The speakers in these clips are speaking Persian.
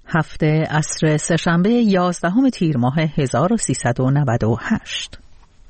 هفته عصر سه‌شنبه 11 تیر ماه 1398.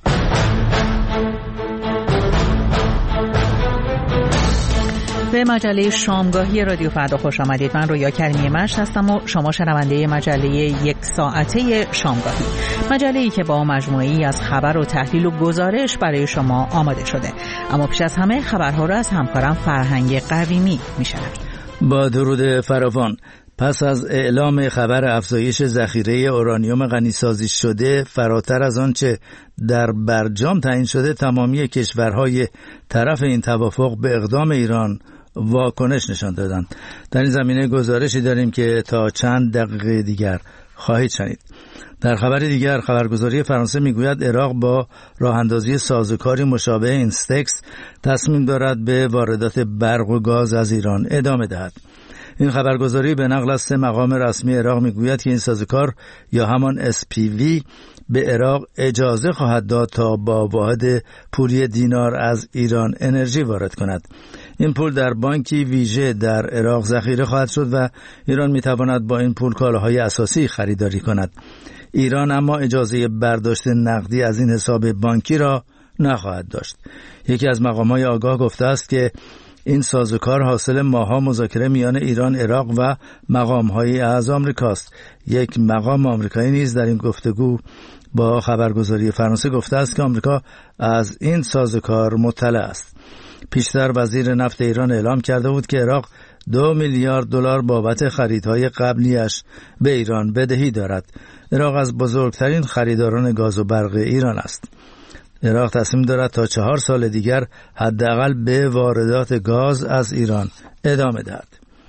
به مجله شامگاهی رادیو فردا خوش آمدید. من رویا کریمی مشت هستم و شما شنونده مجله یک ساعته شامگاهی، مجله‌ای که با مجموعه‌ای از خبر و تحلیل و گزارش برای شما آماده شده. اما پیش از همه خبرها را از همکارم فرهنگ قویمی میشنوید. با درود فراوان. پس از اعلام خبر افزایش ذخیره اورانیوم غنیسازی شده فراتر از آنچه در برجام تعیین شده، تمامی کشورهای طرف این توافق به اقدام ایران واکنش نشان دادند. در این زمینه گزارشی داریم که تا چند دقیقه دیگر خواهید شنید. در خبر دیگر، خبرگزاری فرانسه میگوید عراق با راه اندازی سازوکاری مشابه اینستکس تصمیم دارد به واردات برق و گاز از ایران ادامه دهد. این خبرگزاری به نقل از 3 مقام رسمی عراق میگوید که این سازوکار یا همان SPV به عراق اجازه خواهد داد تا با واحد پولی دینار از ایران انرژی وارد کند. این پول در بانکی ویژه در عراق ذخیره خواهد شد و ایران میتواند با این پول کالاهای اساسی خریداری کند. ایران اما اجازه برداشت نقدی از این حساب بانکی را نخواهد داشت. یکی از مقام‌های آگاه گفته است که این سازوکار حاصل ماها مذاکره میان ایران، عراق و مقام‌های از آمریکاست. یک مقام آمریکایی نیز در این گفتگو با خبرگزاری فرانسه گفته است که آمریکا از این سازوکار مطلع است. پیشتر وزیر نفت ایران اعلام کرده بود که عراق 2 میلیارد دلار بابت خریدهای قبلیش به ایران بدهی دارد. عراق از بزرگترین خریداران گاز و برق ایران است. عراق تصمیم دارد تا 4 سال دیگر حداقل به واردات گاز از ایران ادامه دهد.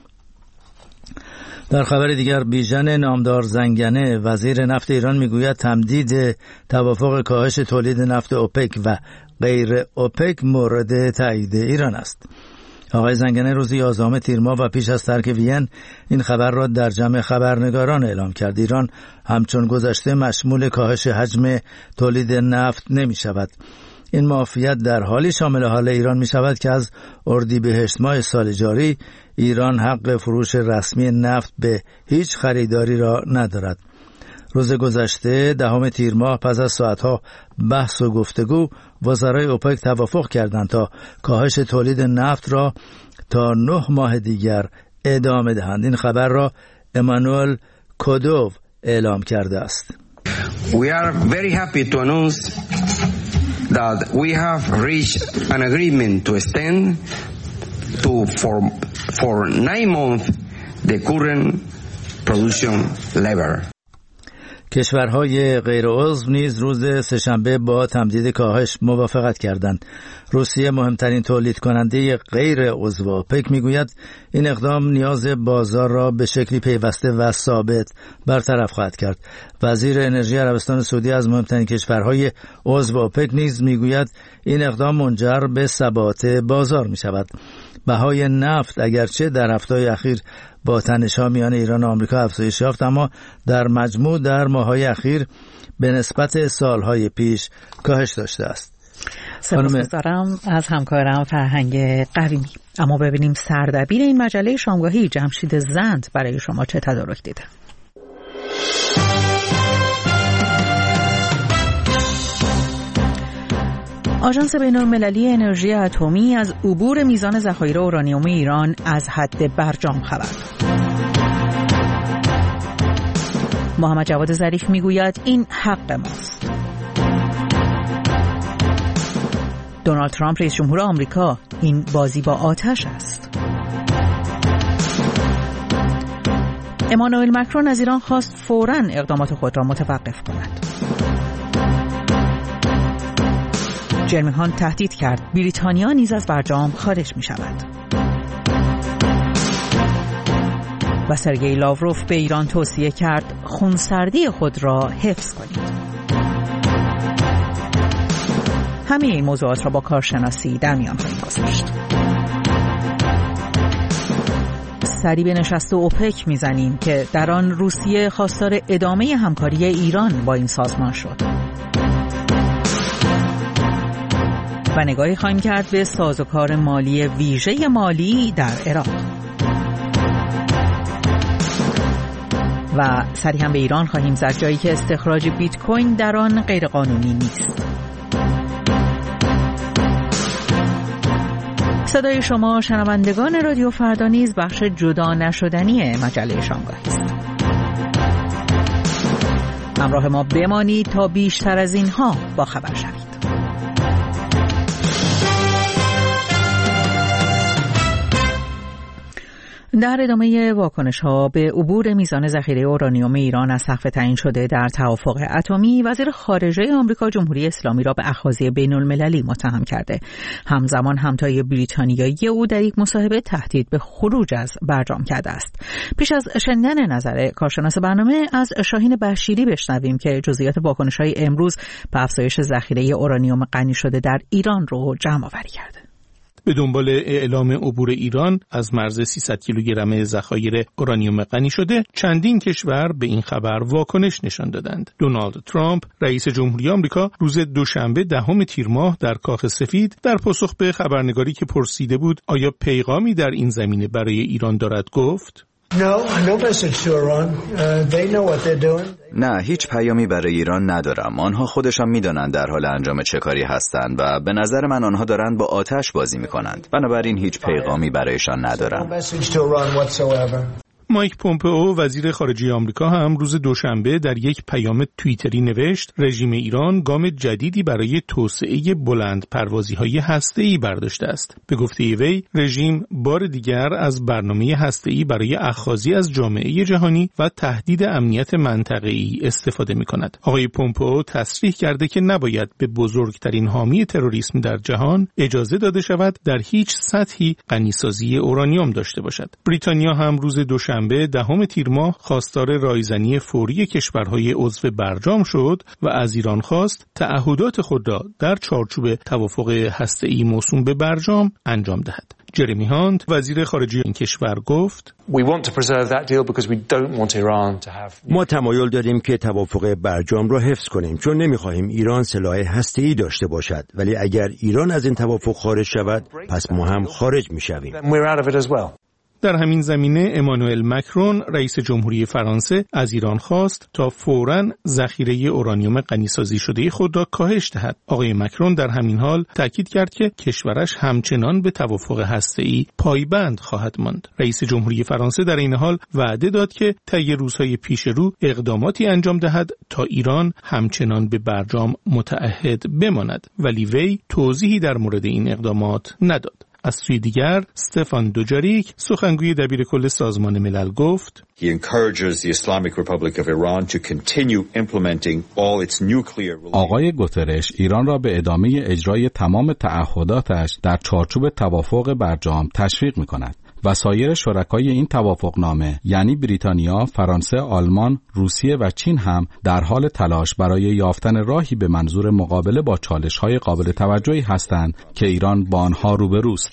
در خبر دیگر، بیژن نامدار زنگنه وزیر نفت ایران میگوید تمدید توافق کاهش تولید نفت اوپک و غیر اوپک مورد تایید ایران است. آقای زنگنه روز 11 تیر ماه و پیش از ترک وین این خبر را در جمع خبرنگاران اعلام کرد. ایران همچون گذشته مشمول کاهش حجم تولید نفت نمی شود. این معافیت در حالی شامل حال ایران می شود که از اردیبهشت ماه سال جاری ایران حق فروش رسمی نفت به هیچ خریداری را ندارد. روز گذشته 10 تیر ماه پس از ساعتها بحث و گفتگو، وزرای اوپک توافق کردند تا کاهش تولید نفت را تا 9 ماه دیگر ادامه دهند. این خبر را امانوئل کودوو اعلام کرده است. We are very happy to announce that we have reached an agreement to extend for 9 months the current production level. کشورهای غیر عضو نیز روز سه‌شنبه با تمدید کاهش موافقت کردند. روسیه، مهمترین تولید کننده غیر عضو اوپک، میگوید این اقدام نیاز بازار را به شکلی پیوسته و ثابت برطرف خواهد کرد. وزیر انرژی عربستان سعودی از مهمترین کشورهای عضو اوپک نیز میگوید این اقدام منجر به ثبات بازار می شود. بهای نفت اگرچه در هفته‌های اخیر با تنش‌ها میان ایران و آمریکا افزایش یافت، اما در مجموع در ماه‌های اخیر به نسبت سال‌های پیش کاهش داشته است. سپاسگزارم از همکارم فرهنگ قویمی. اما ببینیم سردبیر این مجله شامگاهی جمشید زند برای شما چه تدارک دیده. آژانس بین‌المللی انرژی اتمی از عبور میزان ذخایر اورانیوم ایران از حد برجام خبر داد. محمد جواد ظریف میگوید این حق ماست. دونالد ترامپ رئیس جمهور آمریکا: این بازی با آتش است. امانوئل مکرون از ایران خواست فوراً اقدامات خود را متوقف کند. جرمی هانت تهدید کرد بریتانیا نیز از برجام خارج می شود. و سرگئی لاوروف به ایران توصیه کرد خونسردی خود را حفظ کنید. همه این موضوعات را با کارشناسی در میان خواهیم گذاشت. سری به نشست اوپک میزنیم که در آن روسیه خواستار ادامه همکاری ایران با این سازمان شد. و نگاهی خواهیم کرد به سازوکار مالی ویژه مالی در عراق. و سری هم به ایران خواهیم زد، جایی که استخراج بیت کوین در آن غیرقانونی نیست. صدای شما شنوندگان رادیو فردا نیز بخش جدا نشدنی مجله شامگاهی است. همراه ما بمانید تا بیشتر از اینها با خبر شوید. در ادامه واکنش‌ها به عبور میزان ذخیره اورانیوم ایران از سقف تعیین شده در توافق اتمی، وزیر خارجه آمریکا جمهوری اسلامی را به اخاذی بین‌المللی متهم کرده. همزمان همتای بریتانیایی او در یک مصاحبه تهدید به خروج از برجام کرده است. پیش از شنیدن نظر کارشناس برنامه از شاهین بشیری بشنویم که جزئیات واکنش‌های امروز به افزایش ذخیره اورانیوم غنی شده در ایران رو جمع‌آوری کرده. به دنبال اعلام عبور ایران از مرز 300 کیلوگرم ذخایر اورانیوم غنی شده، چندین کشور به این خبر واکنش نشان دادند. دونالد ترامپ، رئیس جمهوری آمریکا، روز دوشنبه 10 تیر ماه در کاخ سفید در پاسخ به خبرنگاری که پرسیده بود آیا پیغامی در این زمینه برای ایران دارد گفت: نه، هیچ پیامی برای ایران ندارم. آنها خودشان میدانند در حال انجام چه کاری هستند و به نظر من آنها دارند با آتش بازی میکنند. بنابراین هیچ پیغامی برایشان ندارم. مایک پومپئو وزیر خارجه آمریکا هم روز دوشنبه در یک پیام توییتری نوشت رژیم ایران گام جدیدی برای توسعه بلند پروازی‌های هسته‌ای برداشته است. به گفته وی، رژیم بار دیگر از برنامه هسته‌ای برای اخاذی از جامعه جهانی و تهدید امنیت منطقه‌ای استفاده می‌کند. آقای پومپئو تصریح کرده که نباید به بزرگترین حامی تروریسم در جهان اجازه داده شود در هیچ سطحی غنیسازی اورانیوم داشته باشد. بریتانیا هم روز دوشنبه 10 تیر ماه خواستار رایزنی فوری کشورهای عضو برجام شد و از ایران خواست تعهدات خود را در چارچوب توافق هسته‌ای موسوم به برجام انجام دهد. جرمی هانت وزیر خارجه این کشور گفت: ما تمایل داریم که توافق برجام را حفظ کنیم چون نمی‌خواهیم ایران سلاح هسته‌ای داشته باشد، ولی اگر ایران از این توافق خارج شود پس ما هم خارج می‌شویم. در همین زمینه امانوئل مکرون رئیس جمهوری فرانسه از ایران خواست تا فوراً ذخیره اورانیوم غنیسازی شده خود را کاهش دهد. آقای مکرون در همین حال تاکید کرد که کشورش همچنان به توافق هسته‌ای پایبند خواهد ماند. رئیس جمهوری فرانسه در این حال وعده داد که طی روزهای پیش رو اقداماتی انجام دهد تا ایران همچنان به برجام متعهد بماند، ولی وی توضیحی در مورد این اقدامات نداد. از سوی دیگر استفان دوجاریک سخنگوی دبیرکل سازمان ملل گفت: آقای گوترش ایران را به ادامه اجرای تمام تعهداتش در چارچوب توافق برجام تشویق می‌کند و سایر شرکای این توافقنامه یعنی بریتانیا، فرانسه، آلمان، روسیه و چین هم در حال تلاش برای یافتن راهی به منظور مقابله با چالش‌های قابل توجهی هستند که ایران با آنها روبروست.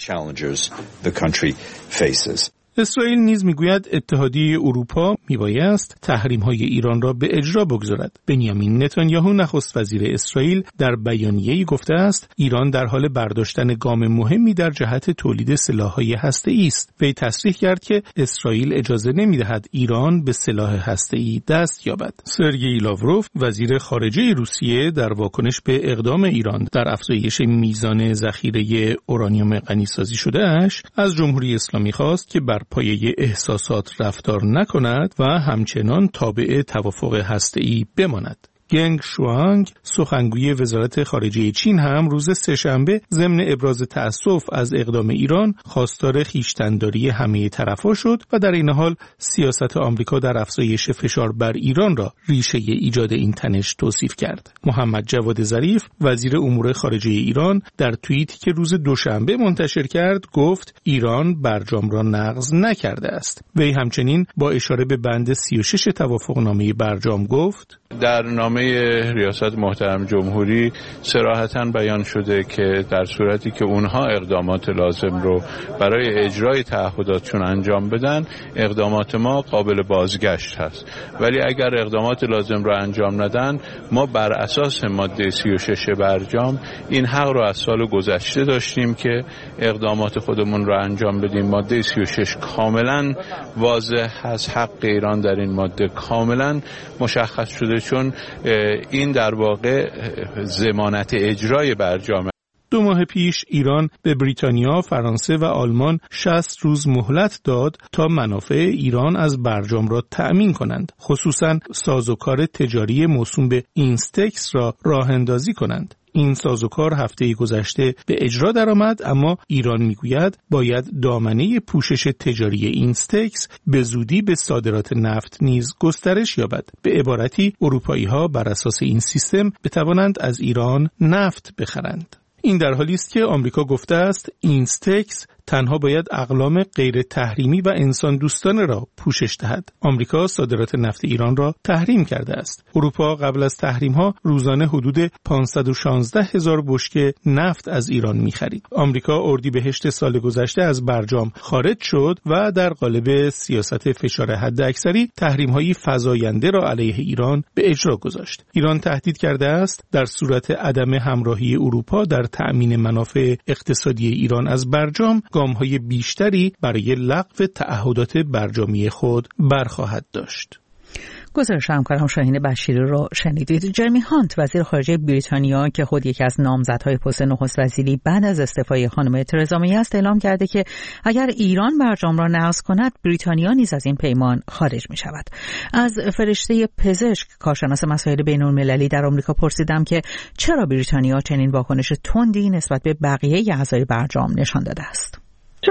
اسرائیل نیز میگوید اتحادیه اروپا میبایست تحریم‌های ایران را به اجرا بگذارد. بنیامین نتانیاهو نخست وزیر اسرائیل در بیانیه‌ای گفته است ایران در حال برداشتن گام مهمی در جهت تولید سلاح‌های هسته‌ای است. وی تصریح کرد که اسرائیل اجازه نمی‌دهد ایران به سلاح هسته‌ای دست یابد. سرگئی لاوروف وزیر خارجه روسیه در واکنش به اقدام ایران در افزایش میزان ذخیره اورانیوم غنیسازی شده‌اش از جمهوری اسلامی خواست که بر پایه احساسات رفتار نکند و همچنان تابع توافق هسته‌ای بماند. گنگ شوانگ سخنگوی وزارت خارجه چین هم روز سه‌شنبه ضمن ابراز تأسف از اقدام ایران خواستار خویشتن‌داری همه طرفا شد و در این حال سیاست آمریکا در افزایش فشار بر ایران را ریشه ایجاد این تنش توصیف کرد. محمد جواد ظریف وزیر امور خارجه ایران در توییتی که روز دوشنبه منتشر کرد گفت ایران برجام را نقض نکرده است. وی همچنین با اشاره به بند 36 توافقنامه برجام گفت: در نامه اعلامیه‌نامه ریاست محترم جمهوری صراحتاً بیان شده که در صورتی که اونها اقدامات لازم رو برای اجرای تعهداتشون انجام بدن، اقدامات ما قابل بازگشت هست. ولی اگر اقدامات لازم رو انجام ندن، ما بر اساس ماده 36 برجام این حق رو از سال گذشته داشتیم که اقدامات خودمون رو انجام بدیم. ماده 36 کاملا واضح هست، حق ایران در این ماده کاملا مشخص شده، چون این در واقع ضمانت اجرای برجام. 2 ماه پیش ایران به بریتانیا، فرانسه و آلمان 60 روز مهلت داد تا منافع ایران از برجام را تأمین کنند، خصوصاً سازوکار تجاری موسوم به اینستکس را راه اندازی کنند. این سازوکار هفته گذشته به اجرا درآمد، اما ایران میگوید باید دامنه پوشش تجاری اینستکس به زودی به صادرات نفت نیز گسترش یابد. به عبارتی اروپایی‌ها بر اساس این سیستم بتوانند از ایران نفت بخرند. این در حالی است که آمریکا گفته است اینستکس تنها باید اقلام غیر تحریمی و انسان دوستانه را پوشش دهد. آمریکا صادرات نفت ایران را تحریم کرده است. اروپا قبل از تحریم ها روزانه حدود 516,000 بشکه نفت از ایران می‌خرید. آمریکا اردیبهشت سال گذشته از برجام خارج شد و در قالب سیاست فشار حداکثری تحریم‌های فزاینده را علیه ایران به اجرا گذاشت. ایران تهدید کرده است در صورت عدم همراهی اروپا در تأمین منافع اقتصادی ایران از برجام، گام‌های بیشتری برای لغو تعهدات برجامی خود برخواهد داشت. گزارش همکارم شاهین بشیری رو شنیدید. جرمی هانت وزیر خارجه بریتانیا که خود یکی از نامزدهای پست نخست وزیری بعد از استعفای خانم ترزا می است اعلام کرده که اگر ایران برجام را نقض کند، بریتانیا نیز از این پیمان خارج می شود. از فرشته پزشک کارشناس مسائل بین‌المللی در آمریکا پرسیدم که چرا بریتانیا چنین واکنش تندی نسبت به بقیه اعضای برجام نشان داده است.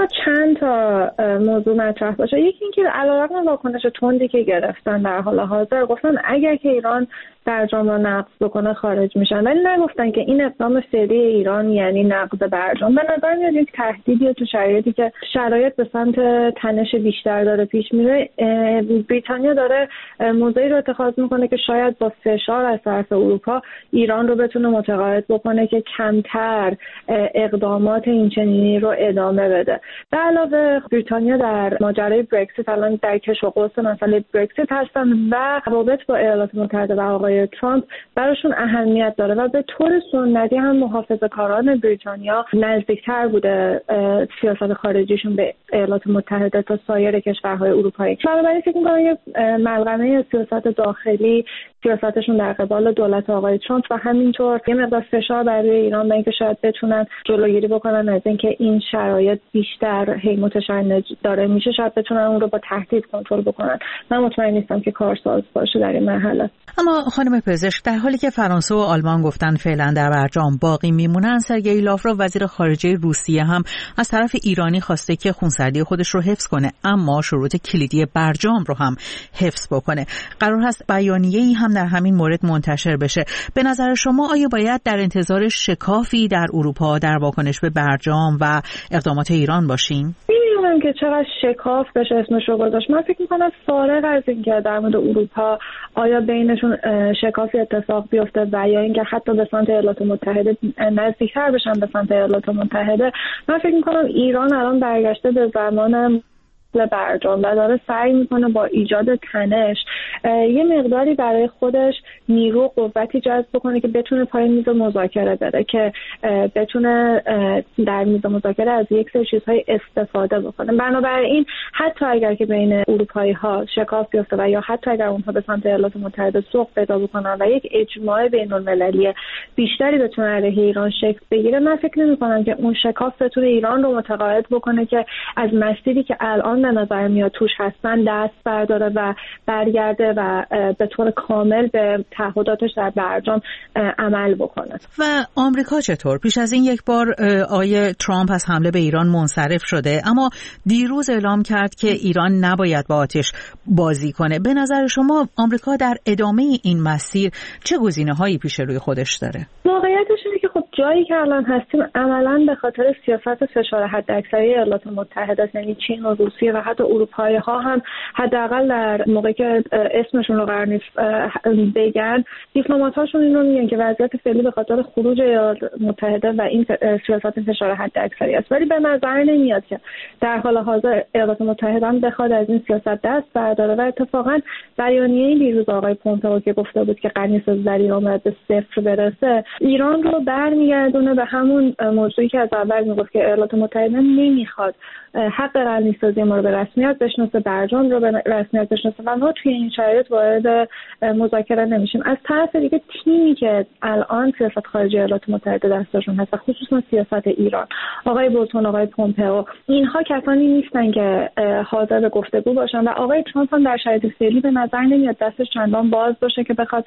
چند تا موضوع مطرح باشه. یکی اینکه علیرغم واکنش تندی که گرفتن در حال حاضر گفتن اگر که ایران برجام را نقض بکنه خارج میشن، ولی نگفتن که این اقدام فعلی ایران یعنی نقض برجام. به نظر میاد یک تهدیدیه تو شرایطی که شرایط به سمت تنش بیشتر داره پیش میره. بریتانیا داره موضعی رو اتخاذ میکنه که شاید با فشار از طرف اروپا ایران رو بتونه متقاعد بکنه که کمتر اقدامات اینچنینی رو ادامه بده. به علاوه بریتانیا در ماجرای برکزیت الان در کش و قوس مسئله برکزیت هستن و روابط با ایالات متحده و آقای ترامپ براشون اهمیت داره و به طور سنتی هم محافظه‌کاران بریتانیا نزدیکتر بوده سیاست خارجیشون به ایالات متحده تا سایر کشورهای اروپایی. بنابراین فکر می‌کنم یه ملغمه سیاست داخلی سیاستشون در قبال دولت آقای ترامپ و همینطور یه مقدار فشار برای ایران به اینکه شاید بتونن جلوگیری بکنن از اینکه این شرایط بیشتر هی متشنج داره میشه، شاید بتونن اون رو با تهدید کنترل بکنن. من مطمئن نیستم که کارساز باشه در این مرحله. اما خانم پزشک، در حالی که فرانسه و آلمان گفتن فعلا در برجام باقی میمونن، سرگئی لاوروف وزیر خارجه روسیه هم از طرف ایرانی خواسته که خونسردی خودش رو حفظ کنه، اما شروط کلیدی برجام رو هم حفظ بکنه. قرار هست بیانیه‌ای هم در همین مورد منتشر بشه. به نظر شما آیا باید در انتظار شکافی در اروپا در واکنش به برجام و اقدامات ایران باشیم؟ نمی‌دونم که چقدر شکاف بشه اسمش رو گذاشت. من فکر می‌کنم فارغ از اینکه در مورد اروپا آیا بینشون شکافی اتفاق بیفته و یا اینکه حتی به سمت ایالات متحده نزدیکتر بشن به سمت ایالات متحده، من فکر می‌کنم ایران الان برگشته به زمان برجام و داره سعی میکنه با ایجاد تنش یه مقداری برای خودش نیرو و قوتی جذب بکنه که بتونه پای میز مذاکره بره، که بتونه در میز مذاکره از یک سری چیزهای استفاده بکنه. بنابراین حتی اگر که بین اروپایی ها شکاف بیفته و یا حتی اگر اونها به سمت ایالات متحده سوق پیدا بکنن و یک اجماع بین المللی بیشتری بتونه علیه ایران شکل بگیره، من فکر نمی‌کنم که اون شکاف بتونه ایران رو متقاعد بکنه که از مسیری که الان به نظر میاد توش هستن دست برداره و برگرده و به طور کامل به تعهداتش در برجام عمل بکنه. و آمریکا چطور؟ پیش از این یک بار آقای ترامپ از حمله به ایران منصرف شده، اما دیروز اعلام کرد که ایران نباید با آتش بازی کنه. به نظر شما آمریکا در ادامه این مسیر چه گزینه‌هایی پیش روی خودش داره؟ واقعیتش اینه که خب جایی که الان هستیم عملاً به خاطر سیاست فشار حداکثری ایالات متحده، یعنی چین و روسیه و و حتی اروپایی ها هم حداقل در موقعی که اسمشون رو قرار نیست بگن، دیپلمات هاشون این رو میگن که وضعیت فعلی به خاطر خروج ایالات متحده و این سیاست فشار حد اکثری است، ولی به نظر نمیاد که در حال حاضر ایالات متحده هم بخواد از این سیاست دست برداره و اتفاقا بیانیه دیروز آقای پومپئو که گفته بود که غنیسازی در ایران باید به صفر برسه، ایران رو برمیگردونه به همون موضوعی که از اول میگفت که ایالات متحده نمیخواد حق غنیسازی ما رو به رسمیت بشناسه، برجام رو به رسمیت بشناسه و ما توی این شرایط وارد مذاکره نمیشیم. از طرف دیگه تیمی که الان سیاست خارجی ایالات متحده دستشون هست و خصوصا سیاست ایران، آقای بولتون، آقای پومپئو، اینها کسانی نیستن که حاضر به گفتگو باشن و آقای ترامپ هم در شرایط فعلی به نظر نمیاد دستش چندان باز باشه که بخواد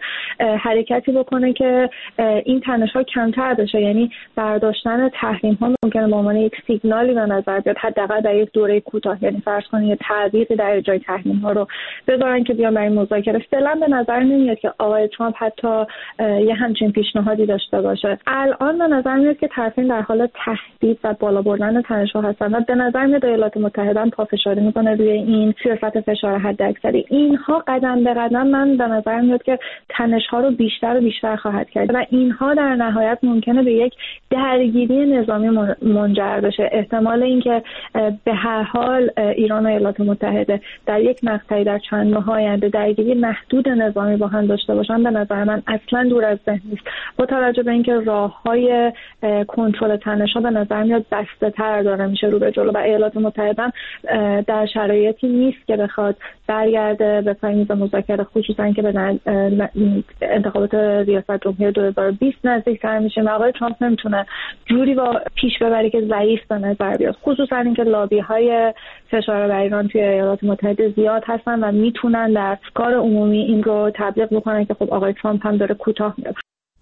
حرکتی بکنه که این تنش‌ها کمتر بشه. یعنی برداشتن تحریم‌ها ممکنه به عنوان یک سیگنالی به نظر بیاد، حداقل در یک دوره کوتاه، یعنی فرض کنید یه تعویضی در جای تحریم‌ها رو بذارن که بیان برای مذاکره. فعلا به نظر نمیاد که آقای ترامپ حتی یه همچین پیشنهادی داشته باشه. الان به نظر میاد که طرفین در حال تهدید و بالا بردن تنش‌ها هستن و به نظر میاد ایالات متحده هم پافشاری میکنه روی این سیاست فشار حداکثری. اینها قدم به قدم من به نظر میاد که تنش‌ها رو بیشتر و بیشتر خواهد کرد و اینها در نهایت ممکنه به یک درگیری نظامی منجر بشه. احتمال اینکه به هر حال ایران و ایالات متحده در یک مقطعی در چند ماه آینده درگیری محدود نظامی با هم داشته باشن به نظر من اصلا دور از ذهن نیست، با توجه به اینکه راه‌های کنترل تنش‌ها به نظر میاد بسته‌تر داره میشه رو به جلو و ایالات متحده در شرایطی نیست که بخواد برگرده به میز مذاکره، خصوصا که به انتخابات ریاست جمهوری 2020 نزدیک‌تر میشه و آقای ترامپ نمیتونه جوری با پیش ببری که ضعیف به نظر بیاد، خصوصا اینکه لابی‌های فشار بر ایران توی ایالات متحده زیاد هستن و میتونن در افکار عمومی این رو تبلیغ بکنن که خب آقای ترامپ هم داره کوتاه میاد.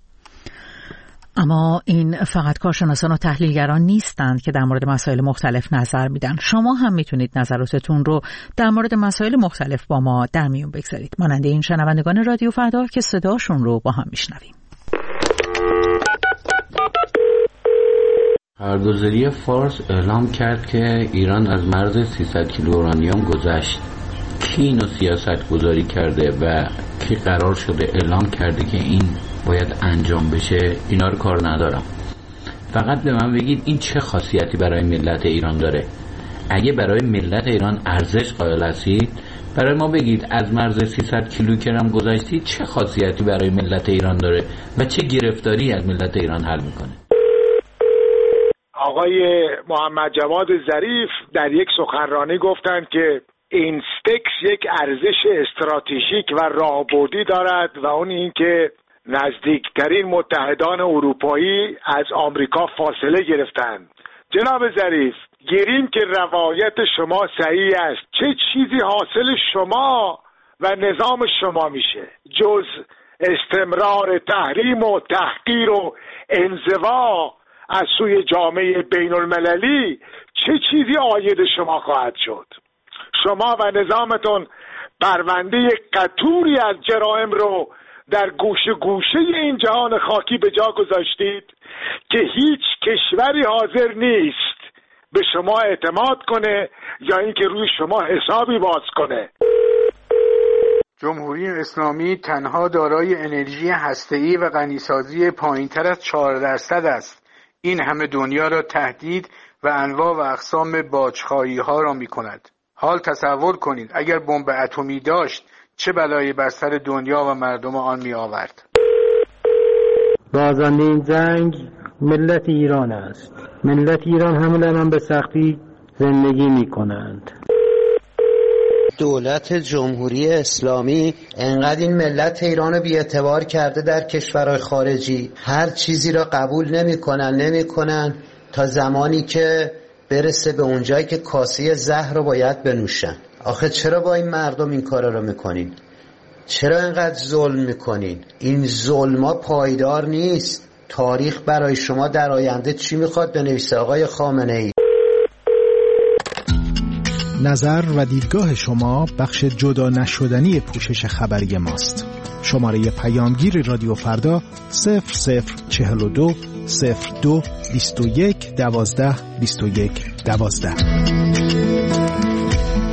اما این فقط کارشناسان و تحلیلگران نیستند که در مورد مسائل مختلف نظر میدن. شما هم میتونید نظراتتون رو در مورد مسائل مختلف با ما در میون بگذارید، مانند این شنوندگان رادیو فردا که صداشون رو با هم میشنویم. خبرگزاری فارس اعلام کرد که ایران از مرز 300 کیلو اورانیوم گذشت. کی اینو سیاست گذاری کرده و کی قرار شده اعلام کرده که این باید انجام بشه؟ اینا رو کار ندارم. فقط به من بگید این چه خاصیتی برای ملت ایران داره؟ اگه برای ملت ایران ارزش قائل هستید برای ما بگید از مرز 300 کیلوگرم گذشتید چه خاصیتی برای ملت ایران داره و چه گرفتاری از ملت ایران حل میکنه. آقای محمد جواد ظریف در یک سخنرانی گفتند که این استکس یک ارزش استراتژیک و راهبردی دارد و اون این که نزدیکترین متحدان اروپایی از آمریکا فاصله گرفتند. جناب ظریف، گیریم که روایت شما صحیح است، چه چیزی حاصل شما و نظام شما میشه جز استمرار تحریم و تحقیر و انزوا از سوی جامعه بین المللی؟ چه چیزی عاید شما خواهد شد؟ شما و نظامتون پرونده قطوری از جرائم رو در گوشه گوشه این جهان خاکی به جا گذاشتید که هیچ کشوری حاضر نیست به شما اعتماد کنه یا اینکه روی شما حسابی باز کنه. جمهوری اسلامی تنها دارای انرژی هسته‌ای و غنیسازی پایین‌تر از 4% است. این همه دنیا را تهدید و انواع و اقسام باج‌خواهی‌ها را می‌کند. حال تصور کنید اگر بمب اتمی داشت چه بلایی بر سر دنیا و مردم آن می‌آورد. بازنده این جنگ ملت ایران است. ملت ایران هم به سختی زندگی می‌کنند. دولت جمهوری اسلامی انقدر این ملت ایران رو بی‌اعتبار کرده در کشورهای خارجی، هر چیزی را قبول نمی‌کنن تا زمانی که برسه به اونجایی که کاسه زهر رو باید بنوشن. آخه چرا با این مردم این کارا رو میکنین؟ چرا اینقدر ظلم میکنین؟ این ظلما پایدار نیست. تاریخ برای شما در آینده چی میخواد بنویسه آقای خامنه‌ای؟ نظر و دیدگاه شما بخش جدا نشدنی پوشش خبری ماست. شماره پیامگیر رادیو فردا 0042 02 21 12 21 12.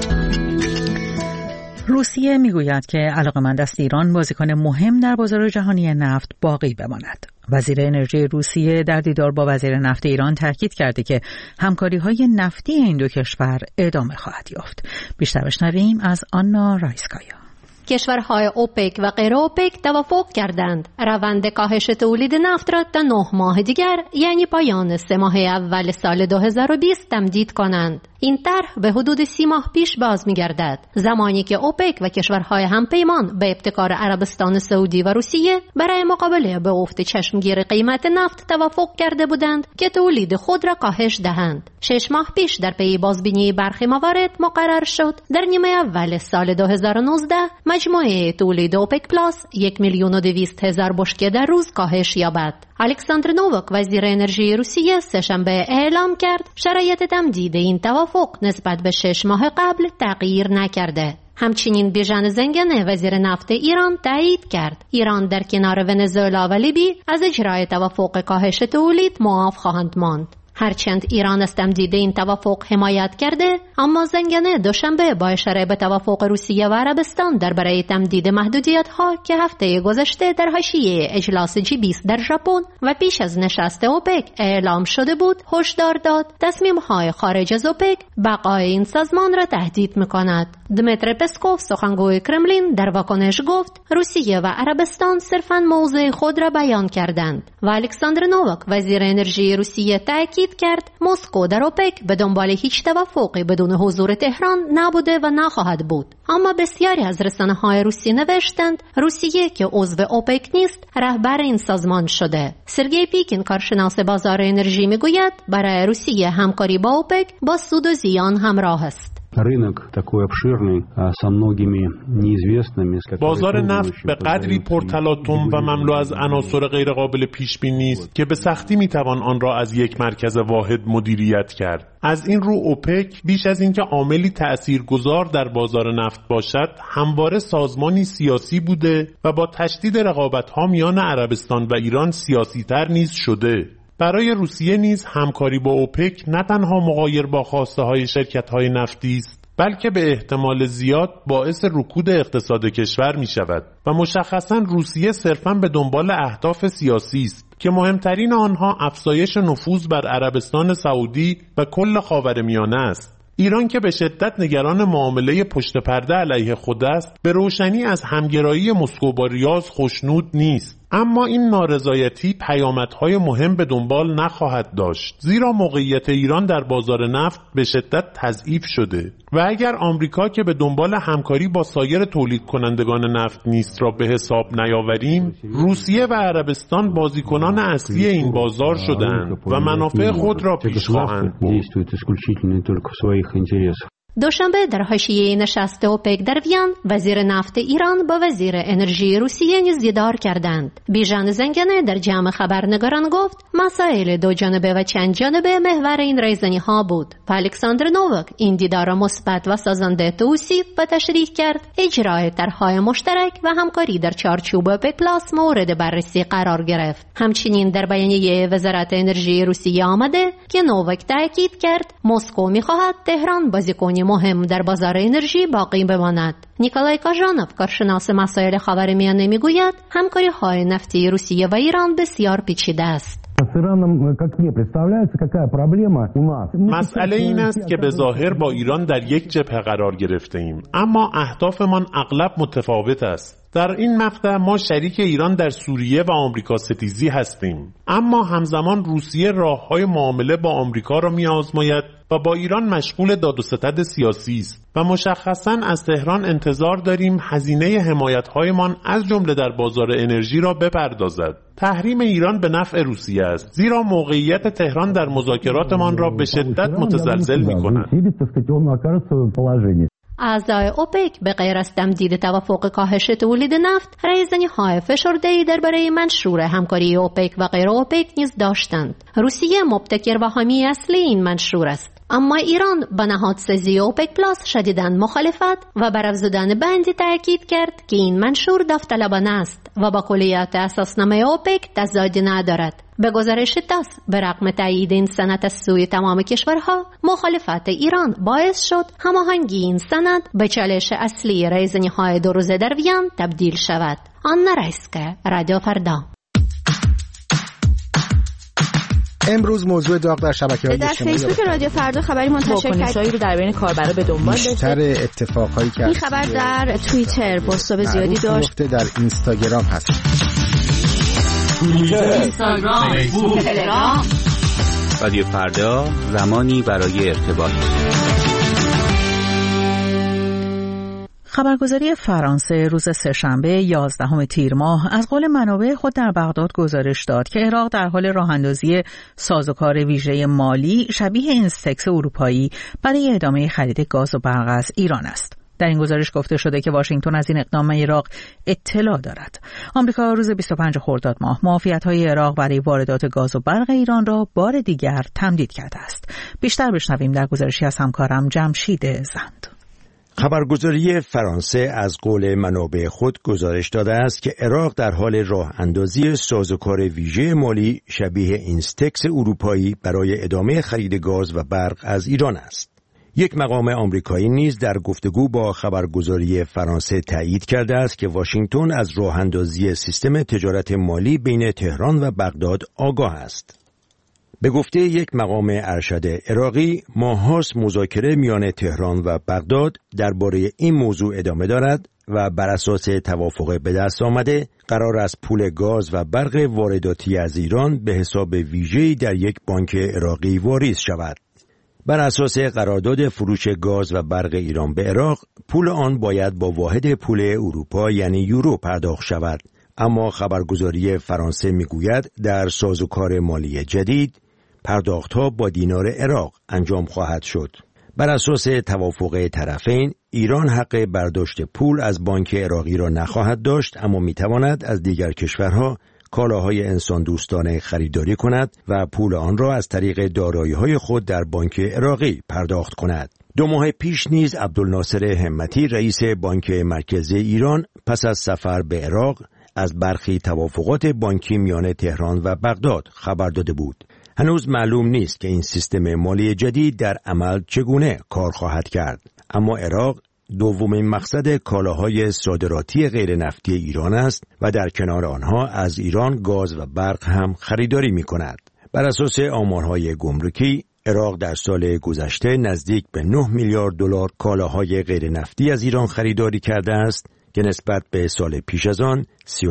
روسیه میگوید که علاقه‌مند است ایران بازیکن مهم در بازار جهانی نفت باقی بماند. وزیر انرژی روسیه در دیدار با وزیر نفت ایران تاکید کرده که همکاری‌های نفتی این دو کشور ادامه خواهد یافت. بیشتر بشنویم از آنا رایسکایا. کشورهای اوپک و غیر اوپک توافق کردند روند کاهش تولید نفت را تا 9 ماه دیگر یعنی پایان 3 ماه اول سال 2020 تمدید کنند. این طرح به حدود 30 ماه پیش باز می‌گردد، زمانی که اوپک و کشورهای همپیمان به ابتکار عربستان سعودی و روسیه برای مقابله به افت چشمگیر قیمت نفت توافق کرده بودند که تولید خود را کاهش دهند. 6 ماه پیش در پی بازبینی برخی موارد مقرر شد در نیمه اول سال 2019 مجموعه تولید اوپک پلاس 1,200,000 بشکه در روز کاهش یابد. الکساندر نووک وزیر انرژی روسیه سه‌شنبه اعلام کرد شرایط تمدید این توافق نسبت به 6 ماه قبل تغییر نکرده. همچنین بیژن زنگنه وزیر نفت ایران تایید کرد ایران در کنار ونزوئلا و لیبی از اجرای توافق کاهش تولید معاف خواهند ماند. هرچند ایران از تمدید این توافق حمایت کرده، اما زنگنه دوشنبه با اشاره به توافق روسیه و عربستان درباره تمدید محدودیت‌ها که هفته گذشته در حاشیه اجلاس G20 در ژاپن و پیش از نشست اوپک اعلام شده بود، هشدار داد تصمیم‌های خارج از اوپک بقای این سازمان را تهدید می‌کند. دمیتری پسکوف سخنگوی کرملین در واکنش گفت روسیه و عربستان صرفاً موضع خود را بیان کردند و الکساندر نووک وزیر انرژی روسیه تاکید کرد مسکو در اوپک به دنبال هیچ توافقی بدون حضور تهران نبوده و نخواهد بود. اما بسیاری از رسانه‌های روسی نوشتند روسیه که عضو اوپک نیست رهبر این سازمان شده. سرگئی پیکین کارشناس بازار انرژی میگوید برای روسیه همکاری با اوپک با سود و زیان همراه است. بازار نفت به قدری پرتلاطم و مملو از عناصر غیرقابل پیش بینی است که به سختی میتوان آن را از یک مرکز واحد مدیریت کرد. از این رو اوپک بیش از اینکه عاملی تأثیرگذار در بازار نفت باشد، همواره سازمانی سیاسی بوده و با تشدید رقابت‌ها میان عربستان و ایران سیاسی‌تر نیز شده. برای روسیه نیز همکاری با اوپک نه تنها مغایر با خواسته‌های شرکت‌های نفتی است، بلکه به احتمال زیاد باعث رکود اقتصاد کشور می‌شود و مشخصاً روسیه صرفاً به دنبال اهداف سیاسی است که مهمترین آنها افزایش نفوذ بر عربستان سعودی و کل خاورمیانه است. ایران که به شدت نگران معامله پشت پرده علیه خود است، به روشنی از همگرایی مسکو با ریاض خوشنود نیست. اما این نارضایتی پیامدهای مهم به دنبال نخواهد داشت، زیرا موقعیت ایران در بازار نفت به شدت تضعیف شده و اگر آمریکا که به دنبال همکاری با سایر تولید کنندگان نفت نیست را به حساب نیاوریم، روسیه و عربستان بازیکنان اصلی این بازار شدند و منافع خود را پیش خواهند برد. دوشنبه در حاشیه نشست اوپک در وین وزیر نفت ایران با وزیر انرژی روسیه نیز دیدار کردند. بیژن زنگنه در جمع خبرنگاران گفت مسائل دو جانبه و چند جانبه محور این ریزنی‌ها بود. الکساندر نووک این دیدار مثبت و سازنده توصیف و تشریح کرد اجرای طرح‌های مشترک و همکاری در چارچوب اوپک پلاس مورد بررسی قرار گرفت. همچنین در بیانیه وزارت انرژی روسیه آمده که نووک تاکید کرد مسکو می‌خواهد تهران بازیکن مهم در بازار انرژی باقی بماند. نیکولای کاژانوف کارشناس مسائل خاورمیانه میگوید همکاری‌های نفتی روسیه و ایران بسیار پیچیده است. مسئله این است که به ظاهر با ایران در یک جبهه قرار گرفته ایم، اما اهدافمان اغلب متفاوت است. در این مقطع ما شریک ایران در سوریه و آمریکا ستیزی هستیم، اما همزمان روسیه راه‌های معامله با آمریکا را می‌آزماید و با ایران مشغول داد و ستد سیاسی است و مشخصاً از تهران انتظار داریم هزینه حمایت‌هایمان از جمله در بازار انرژی را بپردازد. تحریم ایران به نفع روسیه است، زیرا موقعیت تهران در مذاکراتمان را به شدت متزلزل می‌کند. اعضای اوپک به غیر از تمدید توافق کاهش تولید نفت، ریزنی‌های فشرده‌ای درباره منشور همکاری اوپک و غیر اوپک نیز داشتند. روسیه مبتکر و حامی اصلی این منشور است، اما ایران به نهادسازی اوپک پلاس شدیداً مخالفت و بر افزودن بندی تاکید کرد که این منشور داوطلبانه است و با کلیات اساسنامه اوپک تضادی ندارد. به گزارش تاس به رغم تایید این سند از سوی تمام کشورها، مخالفت ایران باعث شد هماهنگی این سند به چالش اصلی رایزنی‌های 2 روزه در وین تبدیل شود. آنا رایسکه، رادیو فردا. امروز موضوع داغ در شبکه‌های اجتماعی در فیسبوک رادیو فردا خبری منتشر کرد رو در بین کاربرا به دنبال داشته. بیشتر اتفاقایی که این خبر در توییتر پست زیادی داشت. در اینستاگرام هست. اینستاگرام، فیسبوک، تلگرام. رادیو فردا، زمانی برای ارتباط. خبرگزاری فرانسه روز سه‌شنبه 11 تیر ماه از قول منابع خود در بغداد گزارش داد که عراق در حال راه‌اندازی سازوکار ویژه مالی شبیه اینستکس اروپایی برای ادامه خرید گاز و برق از ایران است. در این گزارش گفته شده که واشنگتن از این اقدام عراق اطلاع دارد. آمریکا روز 25 خرداد ماه معافیت‌های عراق برای واردات گاز و برق ایران را بار دیگر تمدید کرده است. بیشتر بشنویم در گزارشی از همکارم جمشید زند. خبرگزاری فرانسه از قول منابع خود گزارش داده است که عراق در حال راه اندازی سازوکار ویژه مالی شبیه اینستکس اروپایی برای ادامه خرید گاز و برق از ایران است. یک مقام آمریکایی نیز در گفتگو با خبرگزاری فرانسه تایید کرده است که واشنگتن از راه اندازی سیستم تجارت مالی بین تهران و بغداد آگاه است. به گفته یک مقام ارشد عراقی، ماه‌هاست مذاکره میان تهران و بغداد درباره این موضوع ادامه دارد و بر اساس توافق به دست آمده قرار است پول گاز و برق وارداتی از ایران به حساب ویژه‌ای در یک بانک عراقی واریز شود. بر اساس قرارداد فروش گاز و برق ایران به عراق، پول آن باید با واحد پول اروپا یعنی یورو پرداخت شود. اما خبرگزاری فرانسه میگوید در سازوکار مالی جدید پرداخت‌ها با دینار عراق انجام خواهد شد. بر اساس توافق طرفین، ایران حق برداشت پول از بانک عراقی را نخواهد داشت، اما میتواند از دیگر کشورها کالاهای انسان دوستانه خریداری کند و پول آن را از طریق دارایی‌های خود در بانک عراقی پرداخت کند. 2 ماه پیش نیز عبدالناصر همتی رئیس بانک مرکزی ایران پس از سفر به عراق از برخی توافقات بانکی میان تهران و بغداد خبر داده بود. هنوز معلوم نیست که این سیستم مالی جدید در عمل چگونه کار خواهد کرد، اما عراق دومین مقصد کالاهای صادراتی غیر نفتی ایران است و در کنار آنها از ایران گاز و برق هم خریداری می کند. بر اساس آمارهای گمرکی، عراق در سال گذشته نزدیک به 9 میلیارد دلار کالاهای غیر نفتی از ایران خریداری کرده است که نسبت به سال پیش از آن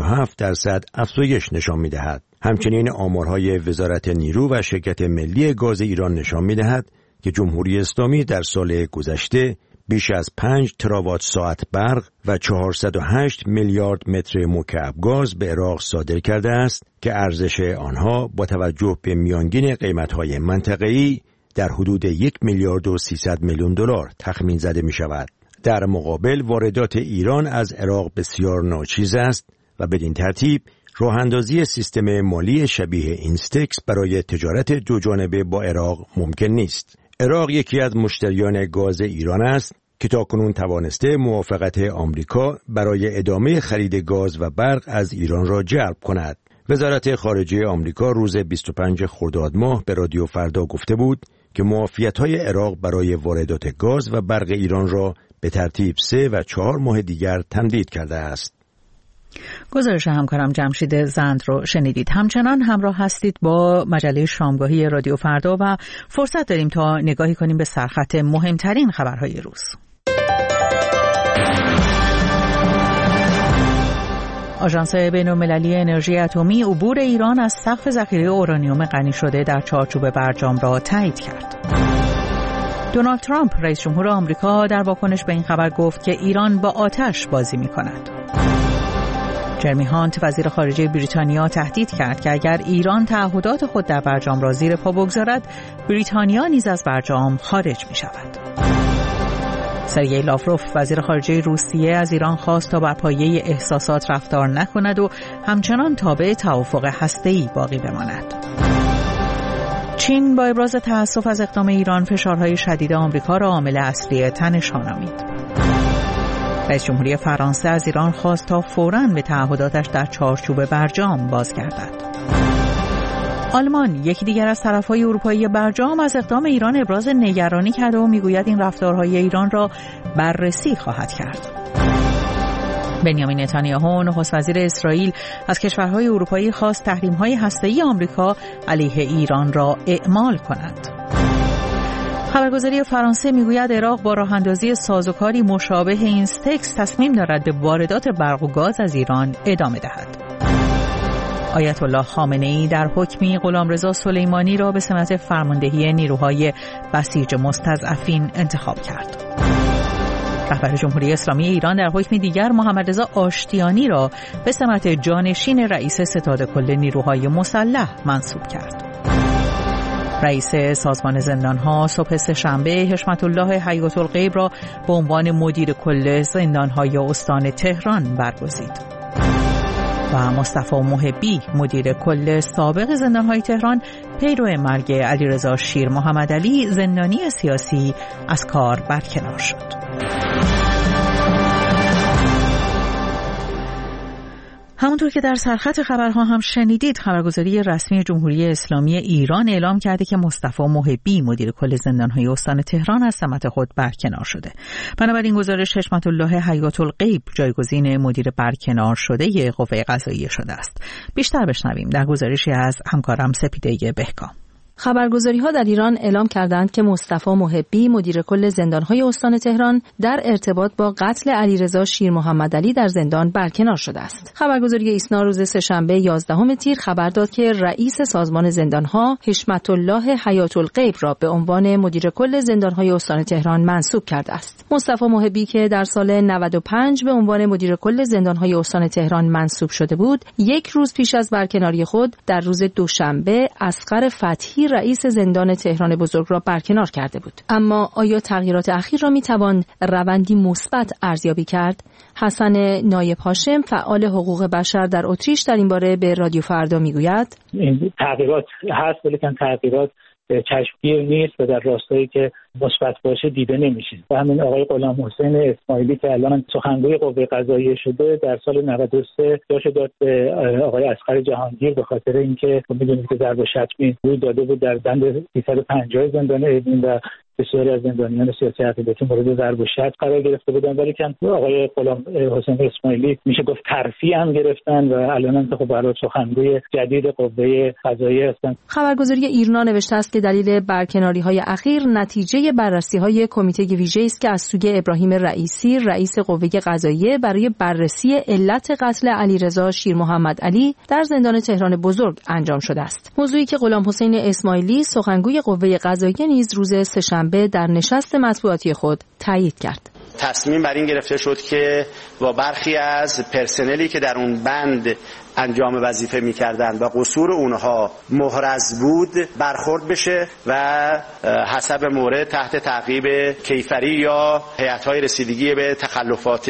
37% افزایش نشان می دهد. همچنین آمارهای وزارت نیرو و شرکت ملی گاز ایران نشان می دهد که جمهوری اسلامی در سال گذشته بیش از 5 تراوات ساعت برق و 408 میلیارد متر مکعب گاز به عراق صادر کرده است که ارزش آنها با توجه به میانگین قیمت‌های منطقه‌ای در حدود 1 میلیارد و 300 میلیون دلار تخمین زده می شود. در مقابل واردات ایران از عراق بسیار ناچیز است و بدین ترتیب راه اندازی سیستم مالی شبیه اینستکس برای تجارت دوجانبه با عراق ممکن نیست. عراق یکی از مشتریان گاز ایران است که تاکنون توانسته موافقت آمریکا برای ادامه خرید گاز و برق از ایران را جلب کند. وزارت خارجه آمریکا روز 25 خرداد ماه به رادیو فردا گفته بود که معافیت‌های عراق برای واردات گاز و برق ایران را به ترتیب 3 و 4 ماه دیگر تمدید کرده است. گزارش همکارم جمشید زند رو شنیدید. همچنان همراه هستید با مجله شامگاهی رادیو فردا و فرصت داریم تا نگاهی کنیم به سرخط مهمترین خبرهای روز. آژانس بین‌المللی انرژی اتمی عبور ایران از سقف ذخیره اورانیوم غنی شده در چارچوب برجام را تایید کرد. دونالد ترامپ رئیس جمهور آمریکا در واکنش به این خبر گفت که ایران با آتش بازی می‌کند. جرمی هانت وزیر خارجه بریتانیا تهدید کرد که اگر ایران تعهدات خود در برجام را زیر پا بگذارد، بریتانیا نیز از برجام خارج می شود. سرگئی لاوروف وزیر خارجه روسیه از ایران خواست تا بر پایه احساسات رفتار نکند و همچنان تابع توافق هسته‌ای باقی بماند. چین با ابراز تأسف از اقدام ایران فشارهای شدید آمریکا را عامل اصلی تنش نامید. رئیس جمهوری فرانسه از ایران خواست تا فوراً به تعهداتش در چارچوب برجام بازگردد. آلمان یکی دیگر از طرف‌های اروپایی برجام از اقدام ایران ابراز نگرانی کرده و میگوید این رفتارهای ایران را بررسی خواهد کرد. بنیامین نتانیاهو نخست وزیر اسرائیل از کشورهای اروپایی خواست تحریم‌های هسته‌ای آمریکا علیه ایران را اعمال کند. خبرگزاری فرانسه میگوید عراق با راه‌اندازی سازوکاری مشابه اینستکس تصمیم دارد به واردات برق و گاز از ایران ادامه دهد. آیت الله خامنه‌ای در حکمی غلامرضا سلیمانی را به سمت فرماندهی نیروهای بسیج مستضعفین انتخاب کرد. رهبر جمهوری اسلامی ایران در حکم دیگر محمدرضا آشتیانی را به سمت جانشین رئیس ستاد کل نیروهای مسلح منصوب کرد. رئیس سازمان زندانها صبح سه‌شنبه حشمت الله حیات الغیب را به عنوان مدیر کل زندانهای استان تهران برگزید و مصطفی محبی مدیر کل سابق زندانهای تهران پیرو مرگ علیرضا شیر محمدعلی زندانی سیاسی از کار برکنار شد. همونطور که در سرخط خبرها هم شنیدید، خبرگزاری رسمی جمهوری اسلامی ایران اعلام کرده که مصطفی محبی مدیر کل زندانهای استان تهران از سمت خود برکنار شده. بنابراین گزارش حشمت الله حیات الغیب جایگزین مدیر برکنار شده قوه قضاییه شده است. بیشتر بشنویم در گزارشی از همکارم سپیده بهکام. خبرگزاری‌ها در ایران اعلام کردند که مصطفی محبی مدیر کل زندان‌های استان تهران در ارتباط با قتل علیرضا شیر محمدعلی در زندان برکنار شده است. خبرگزاری ایسنا روز سه‌شنبه 11 تیر خبر داد که رئیس سازمان زندان‌ها حشمت الله حیات الغیب را به عنوان مدیر کل زندان‌های استان تهران منصوب کرده است. مصطفی محبی که در سال 95 به عنوان مدیر کل زندان‌های استان تهران منصوب شده بود، یک روز پیش از برکناری خود در روز دوشنبه اصغر فتحی رئیس زندان تهران بزرگ را برکنار کرده بود. اما آیا تغییرات اخیر را میتوان روندی مثبت ارزیابی کرد؟ حسن نایب هاشم فعال حقوق بشر در اتریش در این باره به رادیو فردا میگوید این تغییرات هست، ولی تغییرات چشمگیر نیست و در راستایی که مثبت باشه دیده نمیشه. و همین آقای غلام حسین اسماعیلی که الان سخنگوی قوه قضاییه شده در سال 93 جاشو داد به آقای اصغر جهانگیر به خاطر اینکه میدونید که ضرب شتمی روی داده بود در بند 350 زندان اوین و بسیاری از زندانیان سیاسی عقیدتی مورد ضرب و شتم قرار گرفته بودن، ولی که آقای غلام حسین اسماعیلی میشه گفت ترفیع هم گرفتن و الان هم خب برای سخنگوی جدید قوه قضاییه هستن. خبرگزاری ایرنا نوشته است که دلیل برکناری‌های اخیر نتیجه بررسی‌های کمیته ویژه است که از سوی ابراهیم رئیسی رئیس قوه قضاییه برای بررسی علت قتل علیرضا شیر محمدعلی در زندان تهران بزرگ انجام شده است. موضوعی که غلام حسین اسماعیلی سخنگوی قوه قضاییه نیز روز سه‌شنبه در نشست مطبوعاتی خود تایید کرد. تصمیم بر این گرفته شد که با برخی از پرسنلی که در اون بند انجام وظیفه می‌کردند و قصور اونها محرز بود برخورد بشه و حسب مورد تحت تعقیب کیفری یا هیئت‌های رسیدگی به تخلفات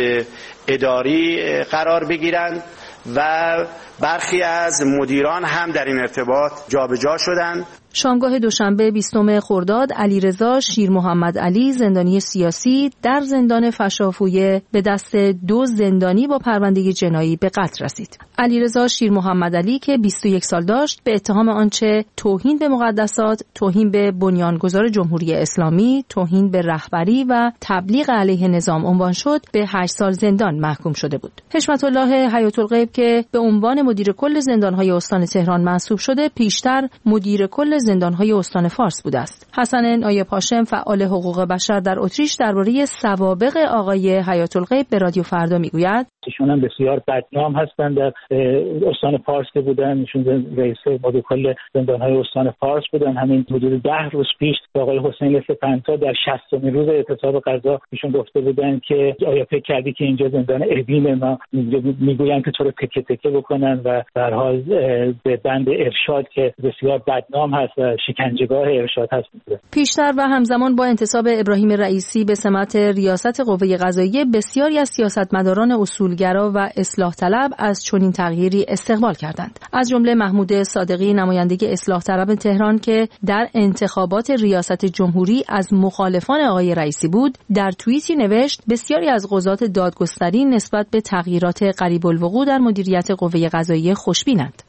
اداری قرار بگیرند و برخی از مدیران هم در این ارتباط جابجا شدند. شامگاه دوشنبه 20 خرداد علیرضا شیر محمدعلی زندانی سیاسی در زندان فشافویه به دست 2 زندانی با پرونده جنایی به قتل رسید. علیرضا شیر محمدعلی که 21 سال داشت به اتهام آنچه توهین به مقدسات، توهین به بنیانگذار جمهوری اسلامی، توهین به رهبری و تبلیغ علیه نظام عنوان شد به 8 سال زندان محکوم شده بود. حشمت الله حیات الغیب که به عنوان مدیر کل زندان‌های استان تهران منصوب شده، پیشتر مدیر کل زندان‌های استان فارس بوده است. حسن نایب هاشم فعال حقوق بشر در اتریش درباره سوابق آقای حیات الغیب به رادیو فردا میگوید ایشون هم بسیار بدنام هستند. در استان فارس که بودن، ایشون رئیس مدیر کل زندان‌های استان فارس بودن. همین حدود 10 روز پیش آقای حسین سپنتا در 60مین روز اعتصاب غذا ایشون گفته بودن که آیا فکر کردی که اینجا زندان اوین ما میگوین که تو رو تکه تکه بکنن و در حال به بند ارشاد که بسیار بدنام هست و شکنجهگاه ارشاد هست. پیشتر و همزمان با انتصاب ابراهیم رئیسی به سمت ریاست قوه قضاییه، بسیاری از سیاستمداران اصولگرا و اصلاح طلب از چنین تغییری استقبال کردند. از جمله محمود صادقی نماینده اصلاح طلب تهران که در انتخابات ریاست جمهوری از مخالفان آقای رئیسی بود، در توییتی نوشت بسیاری از قضات دادگستری نسبت به تغییرات قریب الوقوع در مدیریت قوه قضاییه خوشبینند.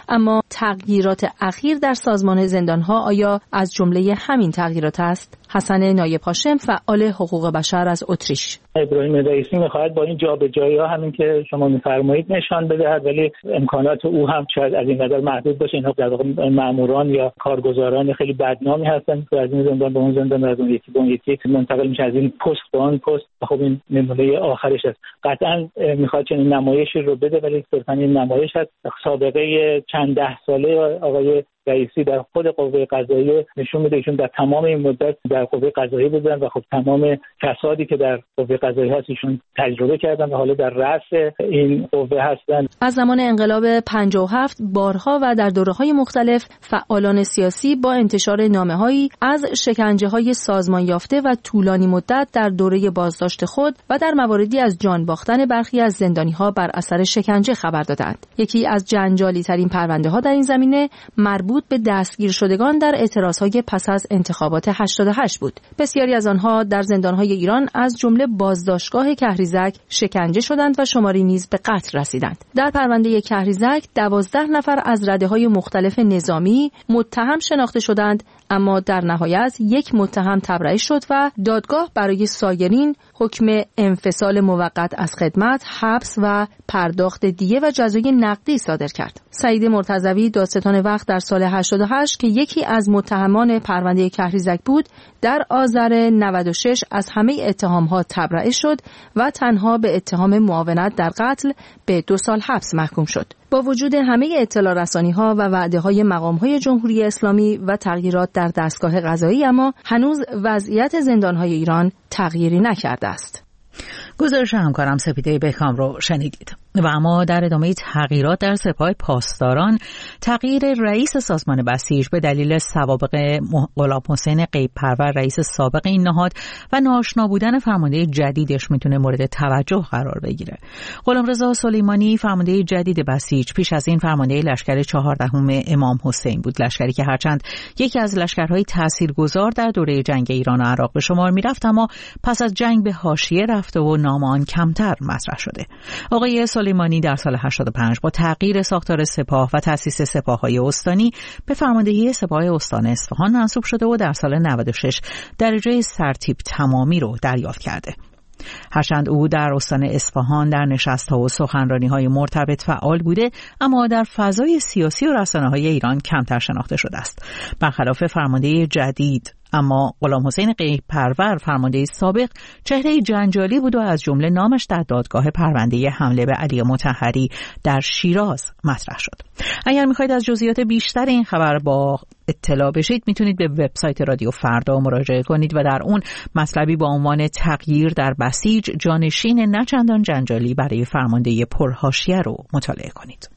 اما تغییرات اخیر در سازمان زندانها آیا از جمله همین تغییرات است؟ حسن نایب هاشم، فعال حقوق بشر از اتریش: ابراهیم رئیسی می‌خواهد با این جابجایی‌ها همین که شما می‌فرمایید نشان بدهد، ولی امکانات او هم شاید از این نظر محدود باشه. اینها در واقع مأموران یا کارگزاران خیلی بدنامی هستند که از این زندان به اون زندان، از اون یکی به اون یکی منتقل میشه، از این پست به اون پست. خب این نمونه آخرش است. قطعاً می‌خواد چنین نمایشی رو بده، ولی صرفاً این نمایش هست. سابقه چند ده ساله آقای رئیسی در خود قوه قضاییه نشون میده ایشون در تمام این مدت در قوه قضاییه بودن و خب تمام فسادی که در قوه قضاییه هست ایشون تجربه کردن و حالا در رأس این قوه هستن. از زمان انقلاب 57 بارها و در دوره‌های مختلف فعالان سیاسی با انتشار نامه‌هایی از شکنجه‌های سازمان یافته و طولانی مدت در دوره بازداشت خود و در مواردی از جان باختن برخی از زندانی‌ها بر اثر شکنجه خبر دادند. یکی از جنجالی‌ترین پرونده‌ها در این زمینه مربوط به دستگیر شدگان در اعتراضهای پس از انتخابات 88 بود. بسیاری از آنها در زندانهای ایران از جمله بازداشتگاه کهریزک شکنجه شدند و شماری نیز به قتل رسیدند. در پرونده کهریزک 12 نفر از رده‌های مختلف نظامی متهم شناخته شدند، اما در نهایت یک متهم تبرئه شد و دادگاه برای سایرین حکم انفصال موقت از خدمت، حبس و پرداخت دیه و جزای نقدی صادر کرد. سعید مرتضوی دادستان وقت در سال 88 که یکی از متهمان پرونده کهریزک بود، در آذر 96 از همه اتهام‌ها تبرئه شد و تنها به اتهام معاونت در قتل به 2 سال حبس محکوم شد. با وجود همه اطلاع رسانی‌ها و وعده‌های مقام‌های جمهوری اسلامی و تغییرات در دستگاه قضایی، اما هنوز وضعیت زندان‌های ایران تغییری نکرده است. گزارش همکارم سپیده بهکام رو شنیدید. و اما در ادامه تغییرات در سپاه پاسداران، تغییر رئیس سازمان بسیج به دلیل سوابق غلام حسین غیب‌پرور رئیس سابق این نهاد و ناآشنا بودن فرمانده جدیدش میتونه مورد توجه قرار بگیره. غلامرضا سلیمانی فرمانده جدید بسیج پیش از این فرمانده لشکر 14 امام حسین بود، لشکری که هرچند یکی از لشکرهای تاثیرگذار در دوره جنگ ایران و عراق به شمار میرفت، اما پس از جنگ به حاشیه رفته و نام آن کمتر مطرح شده. آقای سلیمانی در سال 85 با تغییر ساختار سپاه و تأسیس سپاه‌های استانی به فرماندهی سپاه استان اصفهان منصوب شده و در سال 96 درجه سرتیپ تمامی رو دریافت کرده. هرچند او در استان اصفهان در نشست‌ها و سخنرانی‌های مرتبط فعال بوده، اما در فضای سیاسی و رسانه‌های ایران کمتر شناخته شده است. برخلاف فرمانده جدید، اما غلام حسین غیب‌پرور فرمانده سابق چهره جنجالی بود و از جمله نامش در دادگاه پرونده حمله به علی مطهری در شیراز مطرح شد. اگر می‌خواید از جزئیات بیشتر این خبر با اطلاع بشید، میتونید به وبسایت رادیو فردا مراجعه کنید و در اون مطلبی با عنوان تغییر در بسیج، جانشین نچندان جنجالی برای فرمانده پرحاشیه رو مطالعه کنید.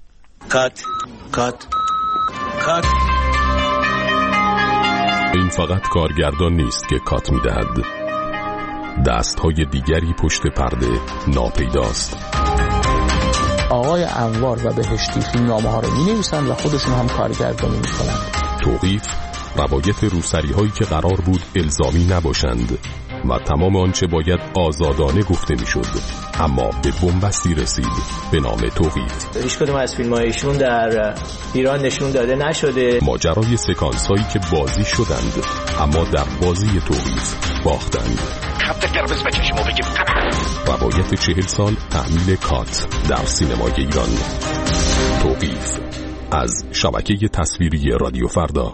کات این فقط کارگردان نیست که کات می‌دهد. دست‌های دیگری پشت پرده ناپیداست. آقای انوار و بهشتی فیلمنامه‌ها رو می‌نویسن و خودشون هم کارگردانی می‌کنن. توقیف روایت روسری‌هایی که قرار بود الزامی نباشند و تمام آنچه باید آزادانه گفته میشد اما به بنبستی رسید به نام توقیف. هیچ کدوم از فیلم‌هایشون در ایران نشون داده نشده. ماجرای سکانس‌هایی که بازی شدند اما در بازی توقیف باختند. خط قرمز بکشیم و بگیم روایت 40 سال تحمیل کات در سینمای ایران. توقیف از شبکه تصویری رادیو فردا.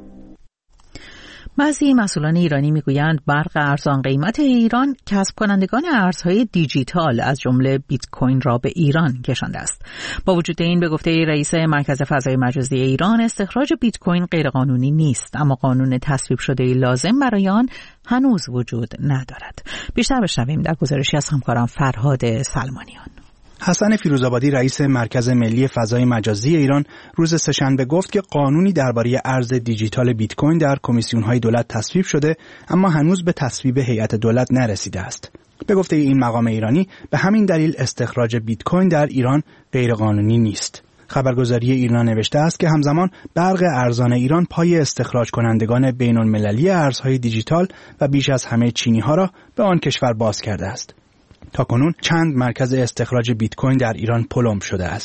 بعضی مسئولان ایرانی میگویند برق ارزان قیمت ایران کسب کنندگان ارزهای دیجیتال از جمله بیت کوین را به ایران کشانده است. با وجود این به گفته رئیس مرکز فضای مجازی ایران، استخراج بیت کوین غیرقانونی نیست، اما قانون تصویب شده لازم برای آن هنوز وجود ندارد. بیشتر بشنویم در گزارشی از همکارم فرهاد سلمانیان. حسن فیروزآبادی رئیس مرکز ملی فضای مجازی ایران روز سه‌شنبه گفت که قانونی درباره ارز دیجیتال بیت کوین در کمیسیون‌های دولت تصویب شده، اما هنوز به تصویب هیئت دولت نرسیده است. به گفته این مقام ایرانی، به همین دلیل استخراج بیت کوین در ایران غیرقانونی نیست. خبرگزاری ایرنا نوشته است که همزمان برق ارزان ایران پای استخراج کنندگان بین‌المللی ارزهای دیجیتال و بیش از همه چینی‌ها را به آن کشور باز کرده است. تاکنون چند مرکز استخراج بیت کوین در ایران پلم شده است.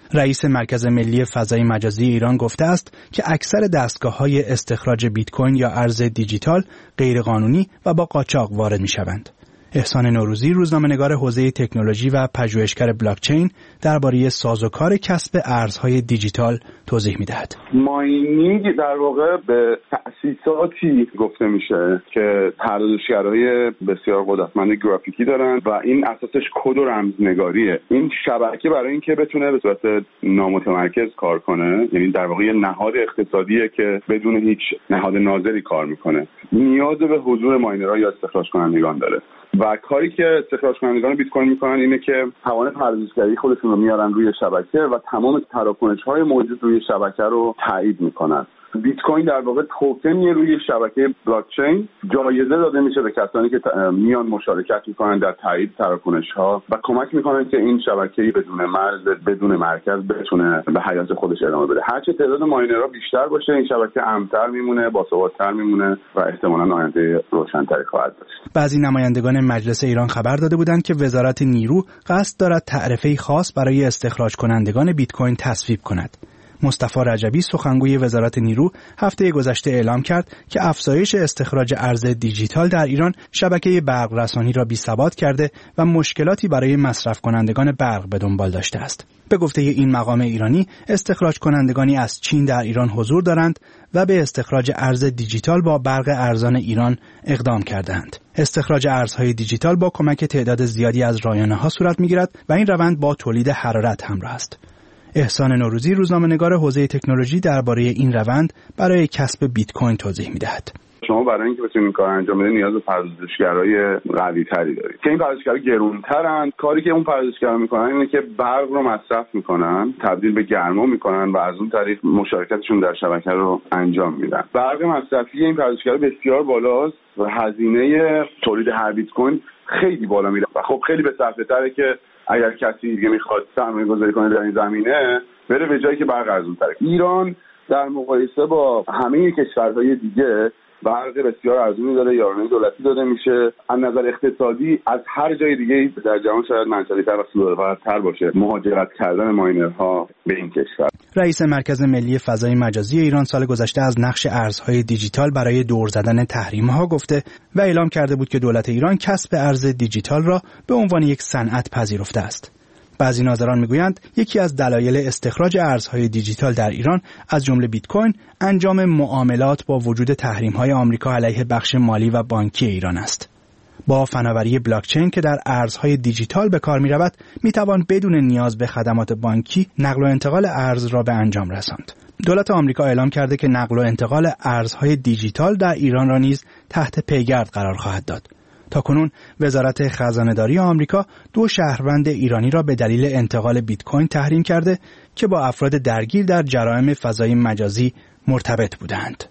رئیس مرکز ملی فضای مجازی ایران گفته است که اکثر دستگاه‌های استخراج بیت کوین یا ارز دیجیتال غیرقانونی و با قاچاق وارد می‌شوند. احسان نوروزی، روزنامه‌نگار حوزه تکنولوژی و پژوهشگر بلاکچین، درباره سازوکار کسب ارزهای دیجیتال توضیح می‌دهد. ماینینگ در واقع به تأسیساتی گفته میشه که پردازشگرای بسیار قدرتمند گرافیکی دارن و این اساسش کد و رمزنگاریه. این شبکه برای اینکه بتونه به صورت نامتمرکز کار کنه، یعنی در واقع یه نهاد اقتصادیه که بدون هیچ نهاد ناظری کار میکنه، نیاز به حضور ماینرها یا استخراج کنندگان داره. و کاری که استخراج کنندگان بیت کوین میکنن اینه که توان پردازشگری خودشون رو میارن روی شبکه و تمام تراکنش‌های موجود روی شبکه رو تایید میکنن. بیت کوین در واقع توکنیه روی شبکه بلاکچین، جایزه داده میشه به کسانی که میان مشارکت میکنن در تایید تراکنش‌ها و کمک میکنن که این شبکه بدون مرز، بدون مرکز بتونه به حیات خودش ادامه بده. هرچه تعداد ماینرها بیشتر باشه، این شبکه امن‌تر میمونه، باثبات‌تر میمونه و احتمالاً آینده روشن‌تری خواهد داشت. بعضی نمایندگان مجلس ایران خبر داده بودند که وزارت نیرو قصد دارد تعرفه‌ای خاص برای استخراج کنندگان بیت کوین تصویب کند. مصطفی رجبی، سخنگوی وزارت نیرو، هفته گذشته اعلام کرد که افزایش استخراج ارز دیجیتال در ایران شبکه برق رسانی را بی‌ثبات کرده و مشکلاتی برای مصرف کنندگان برق به دنبال داشته است. به گفته این مقام ایرانی، استخراج کنندگانی از چین در ایران حضور دارند و به استخراج ارز دیجیتال با برق ارزان ایران اقدام کردند. استخراج ارزهای دیجیتال با کمک تعداد زیادی از رایانه‌ها صورت می‌گیرد و این روند با تولید حرارت همراه است. احسان نوروزی، روزنامه‌نگار حوزه تکنولوژی، درباره این روند برای کسب بیت کوین توضیح می‌دهد. شما برای اینکه بتونید این کار انجام بدید نیاز به پردازشگرای قوی‌تری دارید که این پردازشگرا گران‌ترن. کاری که اون پردازشگرا میکنن اینه که برق رو مصرف میکنن، تبدیل به گرما میکنن و از اون طریق مشارکتشون در شبکه رو انجام میدن. برق مصرفی این پردازشگرا بسیار بالاست و هزینه تولید هر بیت کوین خیلی بالا میره و خب خیلی به صرفه‌تره که اگر کسی دیگه میخواد سرمایه‌گذاری کنه در این زمینه، بره به جایی که برق ارزان‌تره. ایران در مقایسه با همه کشورهای دیگه برق بسیار ارزونی داره، یارانه دولتی داده میشه. از نظر اقتصادی از هر جای دیگه در جهان شاید منطقی‌تر و سودآورتر باشه مهاجرت کردن ماینرها به این کشور. رئیس مرکز ملی فضای مجازی ایران سال گذشته از نقش ارزهای دیجیتال برای دور زدن تحریم‌ها گفته و اعلام کرده بود که دولت ایران کسب ارز دیجیتال را به عنوان یک صنعت پذیرفته است. بعضی ناظران میگویند یکی از دلایل استخراج ارزهای دیجیتال در ایران از جمله بیت کوین انجام معاملات با وجود تحریم‌های آمریکا علیه بخش مالی و بانکی ایران است. با فناوری بلاکچین که در ارزهای دیجیتال به کار می‌رود، می‌توان بدون نیاز به خدمات بانکی نقل و انتقال ارز را به انجام رساند. دولت آمریکا اعلام کرده که نقل و انتقال ارزهای دیجیتال در ایران را نیز تحت پیگرد قرار خواهد داد. تاکنون وزارت خزانه‌داری آمریکا 2 شهروند ایرانی را به دلیل انتقال بیت کوین تحریم کرده که با افراد درگیر در جرایم فضای مجازی مرتبط بودند.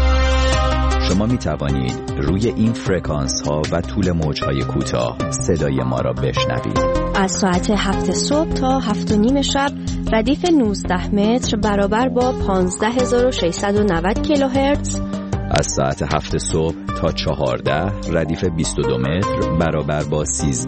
شما می توانید روی این فرکانس ها و طول موج های کوتاه صدای ما را بشنوید. از ساعت 7 صبح تا 7 و نیم شب ردیف 19 متر برابر با 15690 کیلوهرتز. از ساعت 7 صبح تا 14 ردیف 22 متر برابر با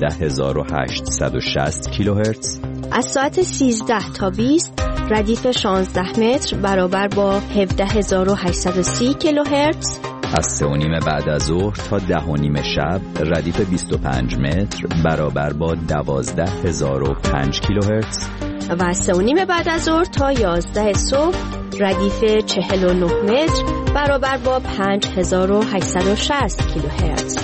13860 کیلوهرتز. از ساعت 13 تا 20 ردیف 16 متر برابر با 17830 کیلوهرتز. از 3:30 بعد از ظهر تا 10:30 شب ردیف 25 متر برابر با 12005 کیلوهرتز. و از 3:30 بعد از ظهر تا 11 صبح ردیف 49 متر برابر با 5860 کیلوهرتز.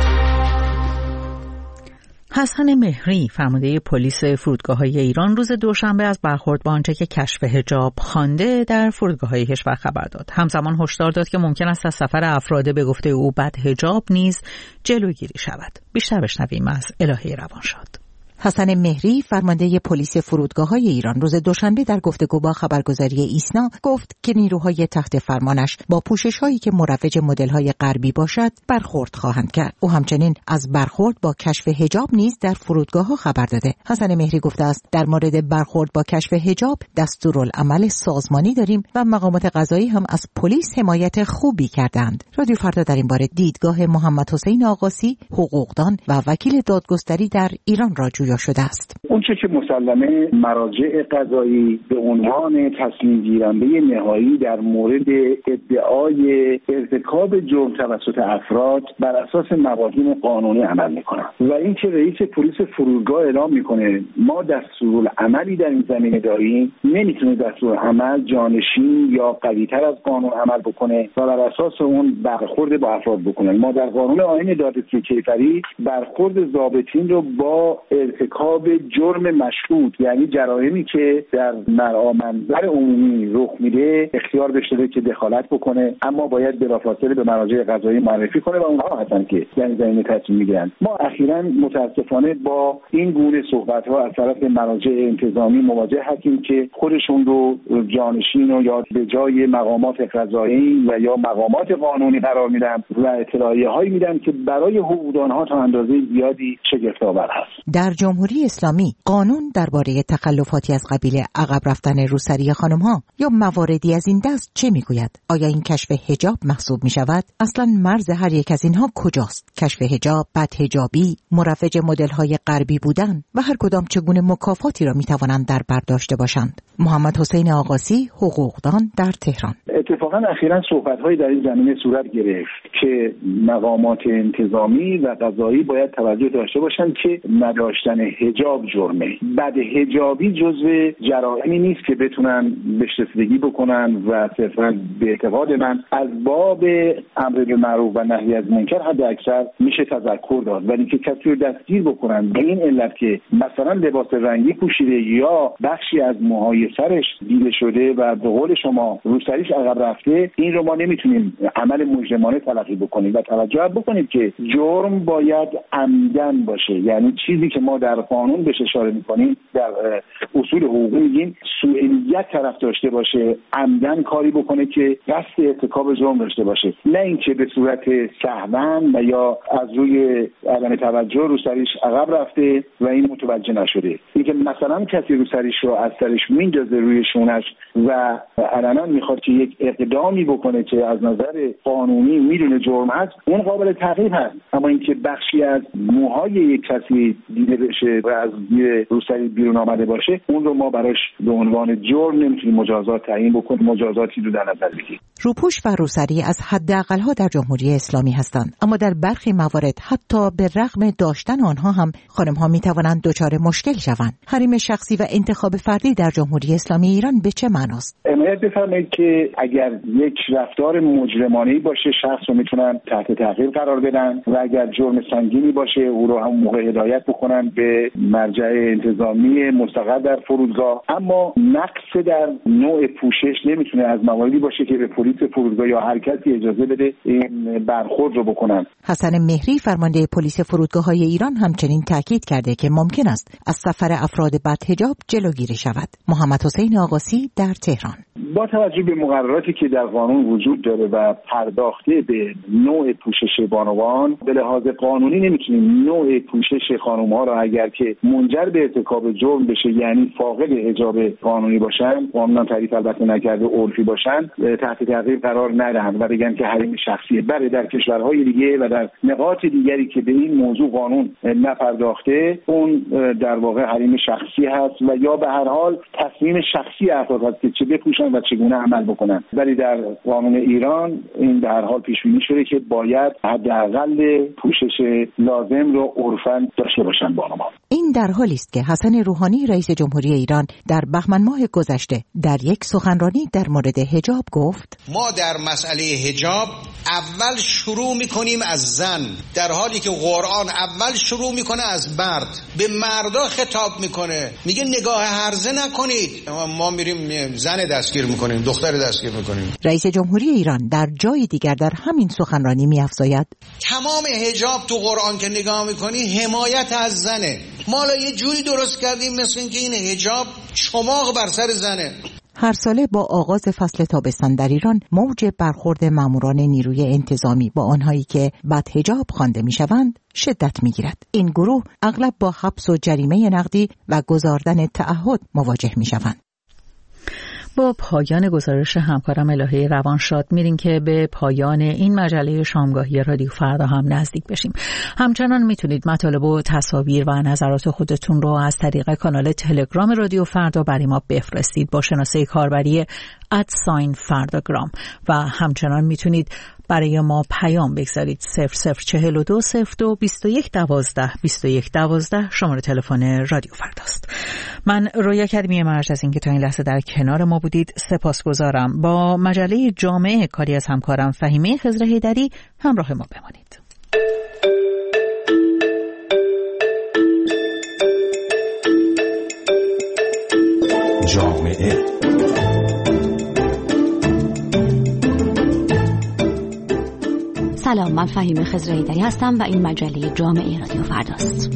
حسن مهری، فرمانده پلیس فرودگاه‌های ایران، روز دوشنبه از برخورد با آنچه که کشف حجاب خوانده در فرودگاه‌های کشور خبر داد. همزمان هشدار داد که ممکن است از سفر افراد به گفته او بد حجاب نیز جلوگیری شود. بیشتر بشنویم از الهه روانشاد. حسن مهری، فرمانده پلیس فرودگاه‌های ایران، روز دوشنبه در گفتگو با خبرگزاری ایسنا گفت که نیروهای تحت فرمانش با پوشش‌هایی که مروج مدل‌های غربی باشد برخورد خواهند کرد. او همچنین از برخورد با کشف حجاب نیز در فرودگاه‌ها خبر داده. حسن مهری گفته است در مورد برخورد با کشف حجاب دستورالعمل سازمانی داریم و مقامات قضایی هم از پلیس حمایت خوبی کردند. رادیو فردا در این باره دیدگاه محمد حسین آقاسی، حقوقدان و وکیل دادگستری در ایران را جویا شده است. اونچه که مسلمه مراجع قضایی به عنوان تصمیم گیرنده نهایی در مورد ادعای ارتکاب جرم توسط افراد بر اساس مفاهیم قانونی عمل میکنن و اینکه رئیس پلیس فرودگاه اعلام میکنه ما دستورالعملی در این زمینه داریم، نمیتونه دستورالعمل جانشین یا قوی‌تر از قانون عمل بکنه و بر اساس اون برخورد با افراد بکنه. ما در قانون آیین دادرسی کیفری برخورد ضابطین رو با ارتکاب جرم مشهود، یعنی جرائمی که در مرعا منظر عمومی رخ میده، اختیار بهش داده که دخالت بکنه، اما باید بلافاصله به مراجع قضایی معرفی کنه و اونها هستن که در این زمینه تصمیم میگیرن. ما اخیراً متاسفانه با این گونه صحبت‌ها از طرف مراجع انتظامی مواجه هستیم که خودشون رو جانشین و یا به جای مقامات قضایی و یا مقامات قانونی قرار میدن و اطلاعیه‌هایی میدن که برای حقوق آنها تا اندازه زیادی شگفت‌آور است. در جمهوری اسلامی قانون درباره تخلفاتی از قبیل عقب رفتن روسری خانم‌ها یا مواردی از این دست چه میگوید؟ آیا این کشف حجاب محسوب میشود؟ اصلا مرز هر یک از اینها کجاست؟ کشف حجاب، بدحجابی، مروج مدل‌های غربی بودن و هر کدام چگونه مکافاتی را میتوانند در بر داشته باشند؟ محمد حسین آغاسی، حقوقدان در تهران. اتفاقا اخیراً صحبت‌هایی در این زمینه صورت گرفت که مقامات انتظامی و قضایی باید توجه داشته باشند که نداشتن حجاب جرمه. بدحجابی جزو جرائمی نیست که بتونن بهش رسیدگی بکنن و صرفاً به اعتقاد من از باب امر بالمعروف و نهی از منکر حد اکثر میشه تذکر داد، ولی که کسی رو دستگیر بکنن به این علت که مثلا لباس رنگی پوشیده یا بخشی از موهای سرش دیده شده و به قول شما روسریش عقب رفته، این رو ما نمیتونیم عمل مجرمانه تلقی بکنیم و توجه بکنیم که جرم باید عمدن باشه. یعنی چیزی که ما در قانون بهش اشاره میکنیم، در اصول حقوقی میگیم سوء نیت طرف داشته باشه، عمدن کاری بکنه که قصد ارتکاب جرم داشته باشه، نه اینکه به صورت سهوا و یا از روی عدم توجه روسریش عقب رفته و این متوجه نشده. اینکه مثلا کسی روسریش رو از سرش میندازه روی شونش و علنا میخواد که یک اقدامی بکنه که از نظر قانونی میدونه جرم هست، اون قابل تعقیب هست. اما اینکه بخشی از موهای یک کسی دیده بشه و از روسری بیرون آمده باشه، اون رو ما براش به عنوان جرم نمیتونیم مجازات تعیین بکنیم، مجازاتی رو در نظر بگیریم. روپوش و روسری از حداقل‌ها در جمهوری اسلامی هستند، اما در برخی موارد حتی به رغم داشتن آنها هم خانم‌ها می‌توانند دچار مشکل شوند. حریم شخصی و انتخاب فردی در جمهوری اسلامی ایران به چه معناست؟ عنایت بفرمایید که اگر یک رفتار مجرمانه‌ای باشه، شخص رو میتونن تحت تعقیب قرار بدن و اگر جرم سنگینی باشه او رو هم موقع هدایت بکنن به مرجع انتظامی مستقر در فرودگاه. اما نقص در نوع پوشش نمیتونه از مواردی باشه که به پلیس فرودگاه یا هر کسی اجازه بده این برخورد رو بکنن. حسن مهری فرمانده پلیس فرودگاه‌های ایران همچنین تاکید کرده که ممکن است از سفر افراد بدحجاب جلوگیری شود. محمد حسین آغاسی در تهران. با توجه به مقرراتی که در قانون وجود داره و پرداخته به نوع پوشش بانوان، به لحاظ قانونی نمیتونیم نوع پوشش خانم‌ها را اگر که منجر به ارتکاب جرم بشه، یعنی فاقد حجاب قانونی باشن، قانون تعریف البته نکرده عرفی باشن، تحت تعقیب قرار ندهند و بگن که حریم شخصیه. بله، در کشورهای دیگه و در نقاط دیگری که به این موضوع قانون نپرداخته، اون در واقع حریم شخصی هست و یا به هر حال تصمیم شخصی افراد هست که چه بپوشن و چگونه عمل بکنن. ولی در قانون ایران این به هر حال پیش بینی شده که باید حداقل پوشش لازم رو عرفاً داشته باشن بانوان. این در حالی است که حسن روحانی رئیس جمهوری ایران در بهمن ماه گذشته در یک سخنرانی در مورد حجاب گفت: ما در مسئله حجاب اول شروع میکنیم از زن، در حالی که قرآن اول شروع میکنه از مرد. به مردا خطاب میکنه، میگه نگاه هرزه نکنید. ما میریم زن دستگیر میکنیم، دختر دستگیر میکنیم. رئیس جمهوری ایران در جای دیگر در همین سخنرانی میافزاید: تمام حجاب تو قرآن که نگاه میکنی حمایت از زنه. ما یه جوری درست کردیم مثل اینکه این حجاب چماق بر سر زنه. هر ساله با آغاز فصل تابستان در ایران موج برخورد ماموران نیروی انتظامی با آنهایی که بدحجاب خوانده میشوند شدت میگیرد. این گروه اغلب با حبس و جریمه نقدی و گزاردن تعهد مواجه میشوند. با پایان گزارش همکارم الهه روانشاد میریم که به پایان این مجله شامگاهی رادیو فردا هم نزدیک بشیم. همچنان میتونید مطالب و تصاویر و نظرات خودتون رو از طریق کانال تلگرام رادیو فردا برای ما بفرستید با شناسه کاربری @فرداگرام و همچنان میتونید برای ما پیام بگذارید. 0042 02 21 12 21 12 شماره تلفن رادیو فرداست. من رویا کریمی مرج از اینکه تا این لحظه در کنار ما بودید سپاسگزارم. با مجله جامعه کاری از همکارم فهیمه خضر حیدری همراه ما بمانید. جامعه سلام، من فهیمه خضر حیدری هستم و این مجله جامعه رادیو فرداست.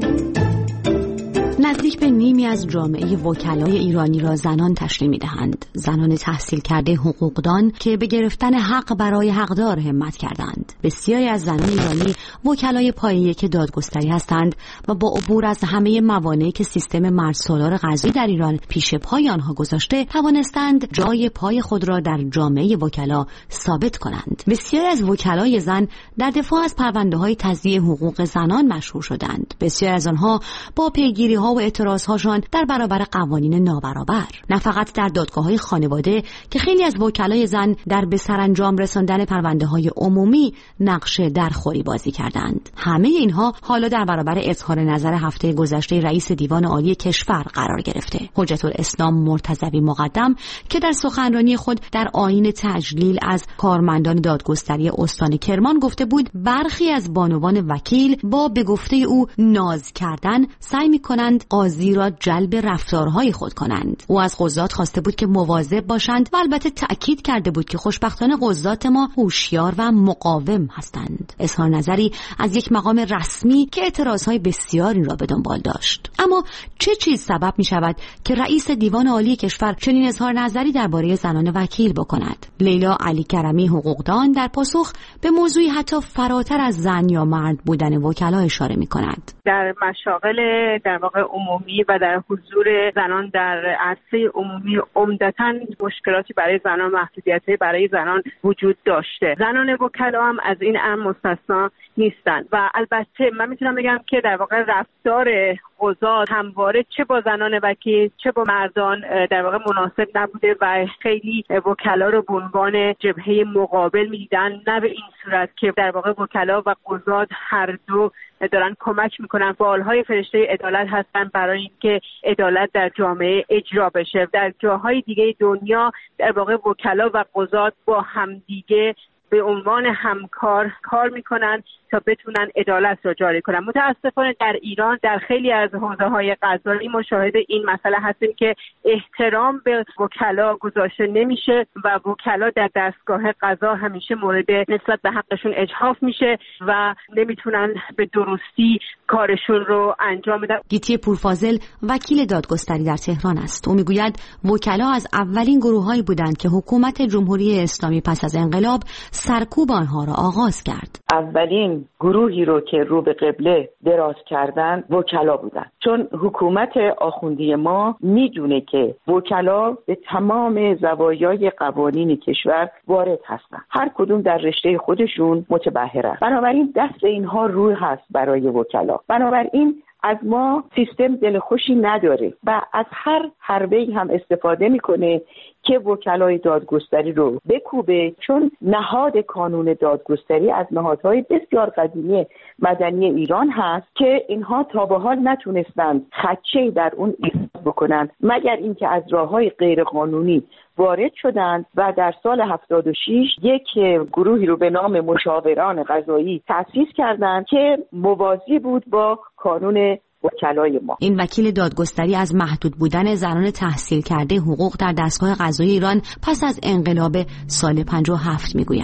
نزدیک به نیمی از جامعه وکلای ایرانی را زنان تشکیل می‌دهند. زنان تحصیل کرده حقوقدان که به گرفتن حق برای حقدار همت کردند. بسیاری از زنان ایرانی وکلای پایه که دادگستری هستند و با عبور از همه موانعی که سیستم مردسالار قضایی در ایران پیش پای آنها گذاشته، توانستند جای پای خود را در جامعه وکلا ثابت کنند. بسیاری از وکلای زن در دفاع از پرونده‌های تضییع حقوق زنان مشهور شدند. بسیاری از آنها با پیگیری‌ها و اعتراض‌هاشان در برابر قوانین نابرابر، نه فقط در دادگاه‌های خانواده که خیلی از وکلای زن در به سرانجام رساندن پرونده‌های عمومی نقش درخوری بازی کردند. همه اینها حالا در برابر اظهار نظر هفته گذشته رئیس دیوان عالی کشور قرار گرفته. حجت الاسلام مرتضوی مقدم که در سخنرانی خود در آیین تجلیل از کارمندان دادگستری استان کرمان گفته بود برخی از بانوان وکیل با به گفته او ناز کردن سعی می‌کنند قاضی را جلب رفتارهای خود کنند. او از قضات خواسته بود که مواظب باشند و البته تأکید کرده بود که خوشبختانه قضات ما هوشیار و مقاوم هستند. اظهار نظری از یک مقام رسمی که اعتراضهای بسیاری را به دنبال داشت. اما چه چیز سبب می شود که رئیس دیوان عالی کشور چنین اظهار نظری درباره زنان وکیل بکند؟ لیلا علی کرمی حقوقدان در پاسخ به موضوعی حتی فراتر از زن یا مرد بودن وکلا اشاره می کند. در مشاغل در واقع عمومی و در حضور زنان در عرصه عمومی عمدتاً مشکلاتی برای زنان، محدودیت‌های برای زنان وجود داشته. زنان وکلا هم از این امر مستثنا نیستند و البته من میتونم بگم که در واقع رفتار قضات همواره چه با زنان وکیل چه با مردان در واقع مناسب نبوده و خیلی وکلا رو به عنوان جبهه مقابل میدیدن، نه به این صورت که در واقع وکلا و قضات هر دو دارن کمک میکنن، بالهای فرشته عدالت هستن برای اینکه عدالت در جامعه اجرا بشه. در جاهای دیگه دنیا در واقع وکلا و قضات با همدیگه به عنوان همکار کار میکنن تا بتونن عدالت را جاری کنن. متاسفانه در ایران در خیلی از حوزه‌های قضایی ما شاهد این مسئله هستیم که احترام به وکلا گذاشته نمیشه و وکلا در دستگاه قضا همیشه مورد نسبت به حقشون اجحاف میشه و نمیتونن به درستی کارشون رو انجام بدن. گیتی پورفاضل وکیل دادگستری در تهران است. او میگوید وکلا از اولین گروه‌هایی بودند که حکومت جمهوری اسلامی پس از انقلاب سرکوب آنها را آغاز کرد. اولین گروهی رو که رو به قبله دراز کردن وکلا بودن، چون حکومت آخوندی ما میدونه که وکلا به تمام زوایای قوانین کشور وارد هستن، هر کدوم در رشته خودشون متبحرن، بنابراین دست اینها روی هست برای وکلا. بنابراین از ما سیستم دلخوشی نداره و از هر حربه‌ای هم استفاده میکنه که وکلای دادگستری رو بکوبه، چون نهاد کانون دادگستری از نهادهای بسیار قدیمی مدنی ایران هست که اینها تا به حال نتونستند خدشه‌ای در اون ایجاد بکنن مگر اینکه از راههای غیرقانونی وارد شدند و در سال 76 یک گروهی رو به نام مشاوران قضایی تأسیس کردند که موازی بود با کانون وکلای ما. این وکیل دادگستری از محدود بودن زنان تحصیل کرده حقوق در دستگاه قضایی ایران پس از انقلاب سال 57 میگوید.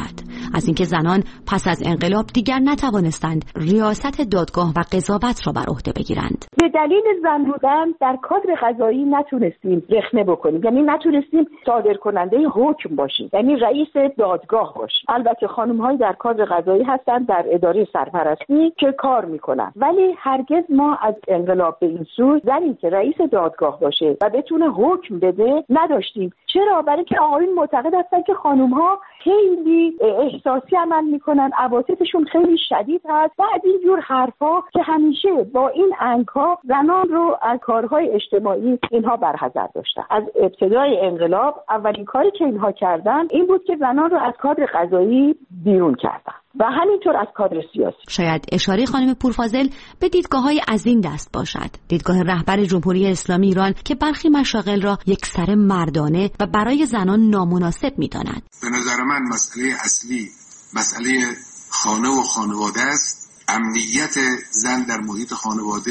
از اینکه زنان پس از انقلاب دیگر نتوانستند ریاست دادگاه و قضاوت را بر عهده بگیرند. به دلیل زن بودن در کادر قضایی نتونستیم رخنه بکنیم، یعنی نتونستیم صادر کننده حکم باشیم، یعنی رئیس دادگاه باشیم. البته خانم‌هایی در کادر قضایی هستند در اداره سرپرستی که کار میکنن، ولی هرگز ما از انقلاب به این سو زنی که رئیس دادگاه باشه و بتونه حکم بده نداشتیم. چرا؟ برای که آقایون معتقد هستن که خانم‌ها خیلی احساسی عمل میکنن، عواطفشون خیلی شدید هست و از این جور حرفا که همیشه با این انگ‌ها زنان رو از کارهای اجتماعی اینها برحذر داشتن. از ابتدای انقلاب اولین کاری که اینها کردن این بود که زنان رو از کادر قضایی بیرون کردن و همینطور از کادر سیاسی. شاید اشاره خانم پورفاضل به دیدگاه‌های از این دست باشد. دیدگاه رهبر جمهوری اسلامی ایران که برخی مشاغل را یکسره مردانه و برای زنان نامناسب می‌داند. به نظر من مسئله اصلی مسئله خانه و خانواده است. امنیت زن در محیط خانواده،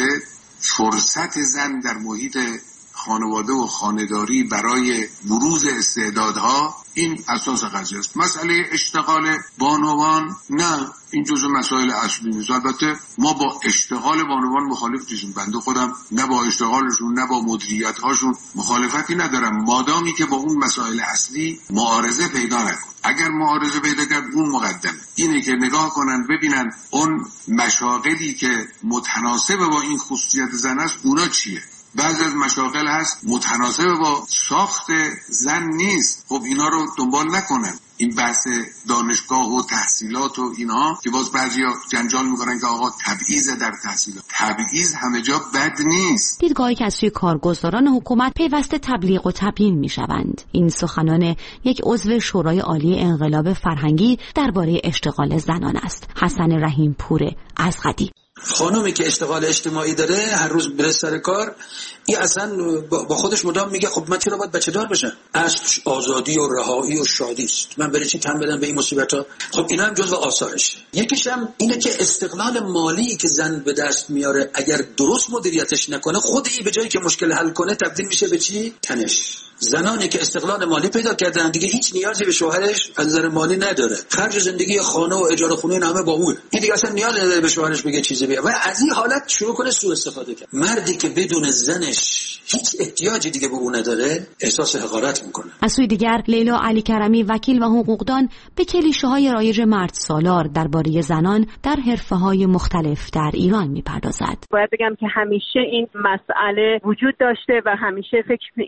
فرصت زن در محیط خانواده و خانه‌داری برای بروز استعدادها، این اساس قضیه است. مسئله اشتغال بانوان نه، این جزء مسائل اصلی نیست. البته ما با اشتغال بانوان مخالف نیستیم، بنده خودم نه با اشتغالشون نه با مدیریت هاشون مخالفتی ندارم، مادامی که با اون مسائل اصلی معارضه پیدا نکن. اگر معارضه پیدا کرد اون مقدمه. اینه که نگاه کنن ببینن اون مشاغلی که متناسب با این خصوصیت زن است اونا چیه. بعضی از مشاغل هست متناسب با ساخت زن نیست، خب اینا رو دنبال نکنن. این بحث دانشگاه و تحصیلات و اینها که باز بعضیا جنجال میکنن که آقا تبعیض در تحصیلات، تبعیض همه جا بد نیست. دیدگاهی که از سوی کارگزاران حکومت پیوسته تبلیغ و تبیین میشوند. این سخنان یک عضو شورای عالی انقلاب فرهنگی درباره اشتغال زنان است. حسن رحیم پور ازغدی. خانومی که اشتغال اجتماعی داره هر روز بره سر کار، این اصلا با خودش مدام میگه خب من چرا باید بچه دار بشم؟ اصل آزادی و رهایی و شادی است. من برای چی تن بدم به این مصیبت‌ها؟ خب اینا هم جزو آثارش. یکیش هم اینه که استقلال مالی که زن به دست میاره اگر درست مدیریتش نکنه، خود این به جایی که مشکل حل کنه تبدیل میشه به چی؟ تنش. زنانی که استقلال مالی پیدا کردن دیگه هیچ نیازی به شوهرش از نظر مالی نداره. خرج زندگی خانه و اجاره خونه همه با اوه. این دیگه اصلا نیاز نداره به شوهرش بگه چیزی بگه و از این حالت شروع کنه سوء استفاده کرد. مردی که بدون زنش هیچ احتیاجی دیگه به اون نداره احساس حقارت میکنه. از سوی دیگر لیلا علی کرمی وکیل و حقوقدان به کلیشه‌های رایج مرد سالار درباره زنان در حرفه‌های مختلف در ایران میپردازد. باید بگم که همیشه این مسئله وجود داشته و همیشه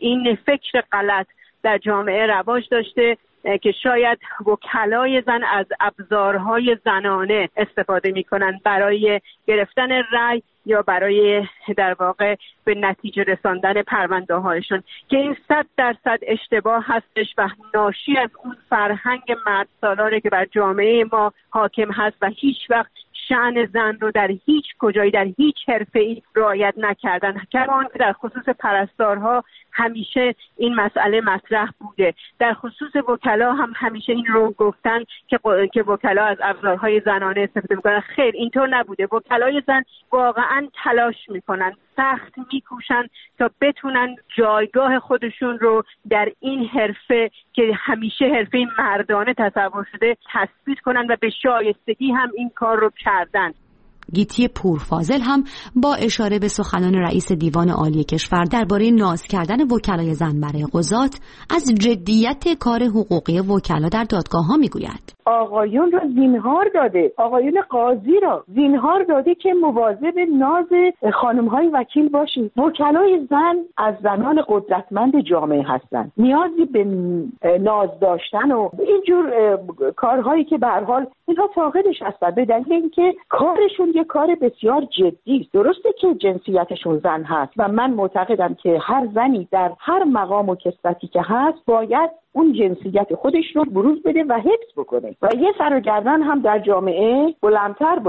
فکر غلط در جامعه رواج داشته که شاید وکلای زن از ابزارهای زنانه استفاده میکنن برای گرفتن رأی یا برای در واقع به نتیجه رساندن پرونده هایشون، که این 100% اشتباه هستش و ناشی از اون فرهنگ مرد سالاره که بر جامعه ما حاکم هست و هیچ وقت شأن زن رو در هیچ کجایی در هیچ حرفه‌ای رعایت نکردن. کمان در خصوص پرستارها همیشه این مسئله مطرح بوده. در خصوص وکلا هم همیشه این رو گفتن که وکلا از ابزارهای زنانه استفاده میکنن. خیر، اینطور نبوده. وکلای زن واقعا تلاش میکنن، سخت میکوشن تا بتونن جایگاه خودشون رو در این حرفه که همیشه حرفه مردانه تصور شده تثبیت کنن و به شایستگی هم این کار رو کردن. گیتی پورفاضل هم با اشاره به سخنان رئیس دیوان عالی کشور درباره ناز کردن وکلای زن برای قضات از جدیت کار حقوقی وکلا در دادگاه‌ها میگوید. آقایون را زینهار داده، آقایون قاضی را زینهار داده که مواظب ناز خانم‌های وکیل باشید. وکلای زن از زنان قدرتمند جامعه هستند. نیازی به ناز داشتن و اینجور کارهایی که به هر حال اینها فاقدش هستند، به دلیل اینکه کارشون یه کار بسیار جدی است. درسته که جنسیتشون زن هست و من معتقدم که هر زنی در هر مقام و کسبتی که هست باید اون جنسیت خودش رو بروز بده و حفظ بکنه و یه سر و گردن هم در جامعه بلندتر باشه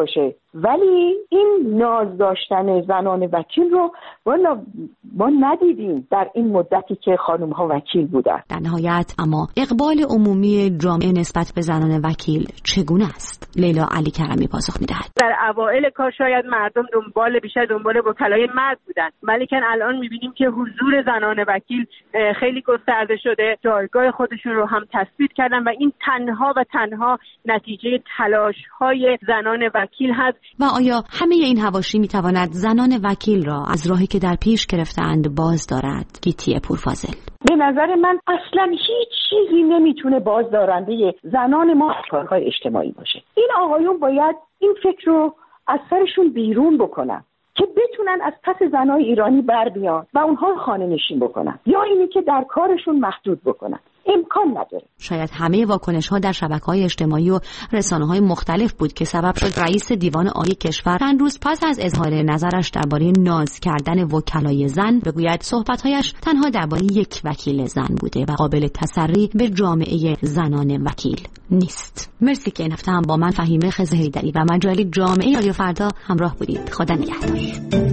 ولی این ناز داشتن زنان وکیل رو ما ندیدیم در این مدتی که خانم ها وکیل بودن. در نهایت اما اقبال عمومی جامعه نسبت به زنان وکیل چگونه است؟ لیلا علی کرمی پاسخ میدهد. در اوایل کار شاید مردم بیشتر دنبال وکلای مرد بودن، ولی که الان میبینیم که حضور زنان وکیل خیلی گسترده شده، جایگاه خودشون رو هم تثبیت کردن و این تنها و تنها نتیجه تلاش‌های زنان وکیل هست. و آیا همه این حواشی میتواند زنان وکیل را از راهی که در پیش گرفتند باز دارد؟ گیتی پورفاضل: به نظر من اصلا هیچ چیزی نمیتونه بازدارنده زنان ما کارهای اجتماعی باشه. این آقایون باید این فکر رو از سرشون بیرون بکنن که بتونن از پس زنای ایرانی بر بیان و اونها خانه نشین بکنن، یا اینی که در کارشون محدود بکنن. امکان نداره. شاید همه واکنش‌ها در شبکه‌های اجتماعی و رسانه‌های مختلف بود که سبب شد رئیس دیوان عالی کشور چند روز پس از اظهار نظرش درباره ناز کردن وکلای زن بگوید صحبت‌هایش تنها درباره یک وکیل زن بوده و قابل تسری به جامعه زنان وکیل نیست. مرسی که این هفته هم با من فهیمه خضرهیدری و مجله جامعه رادیو فردا همراه بودید. خدا نگهدار.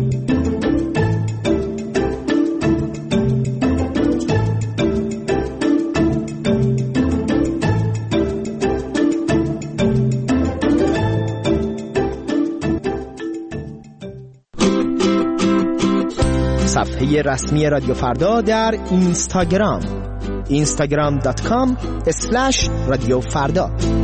صفحه رسمی رادیو فردا در اینستاگرام instagram.com/رادیو فردا.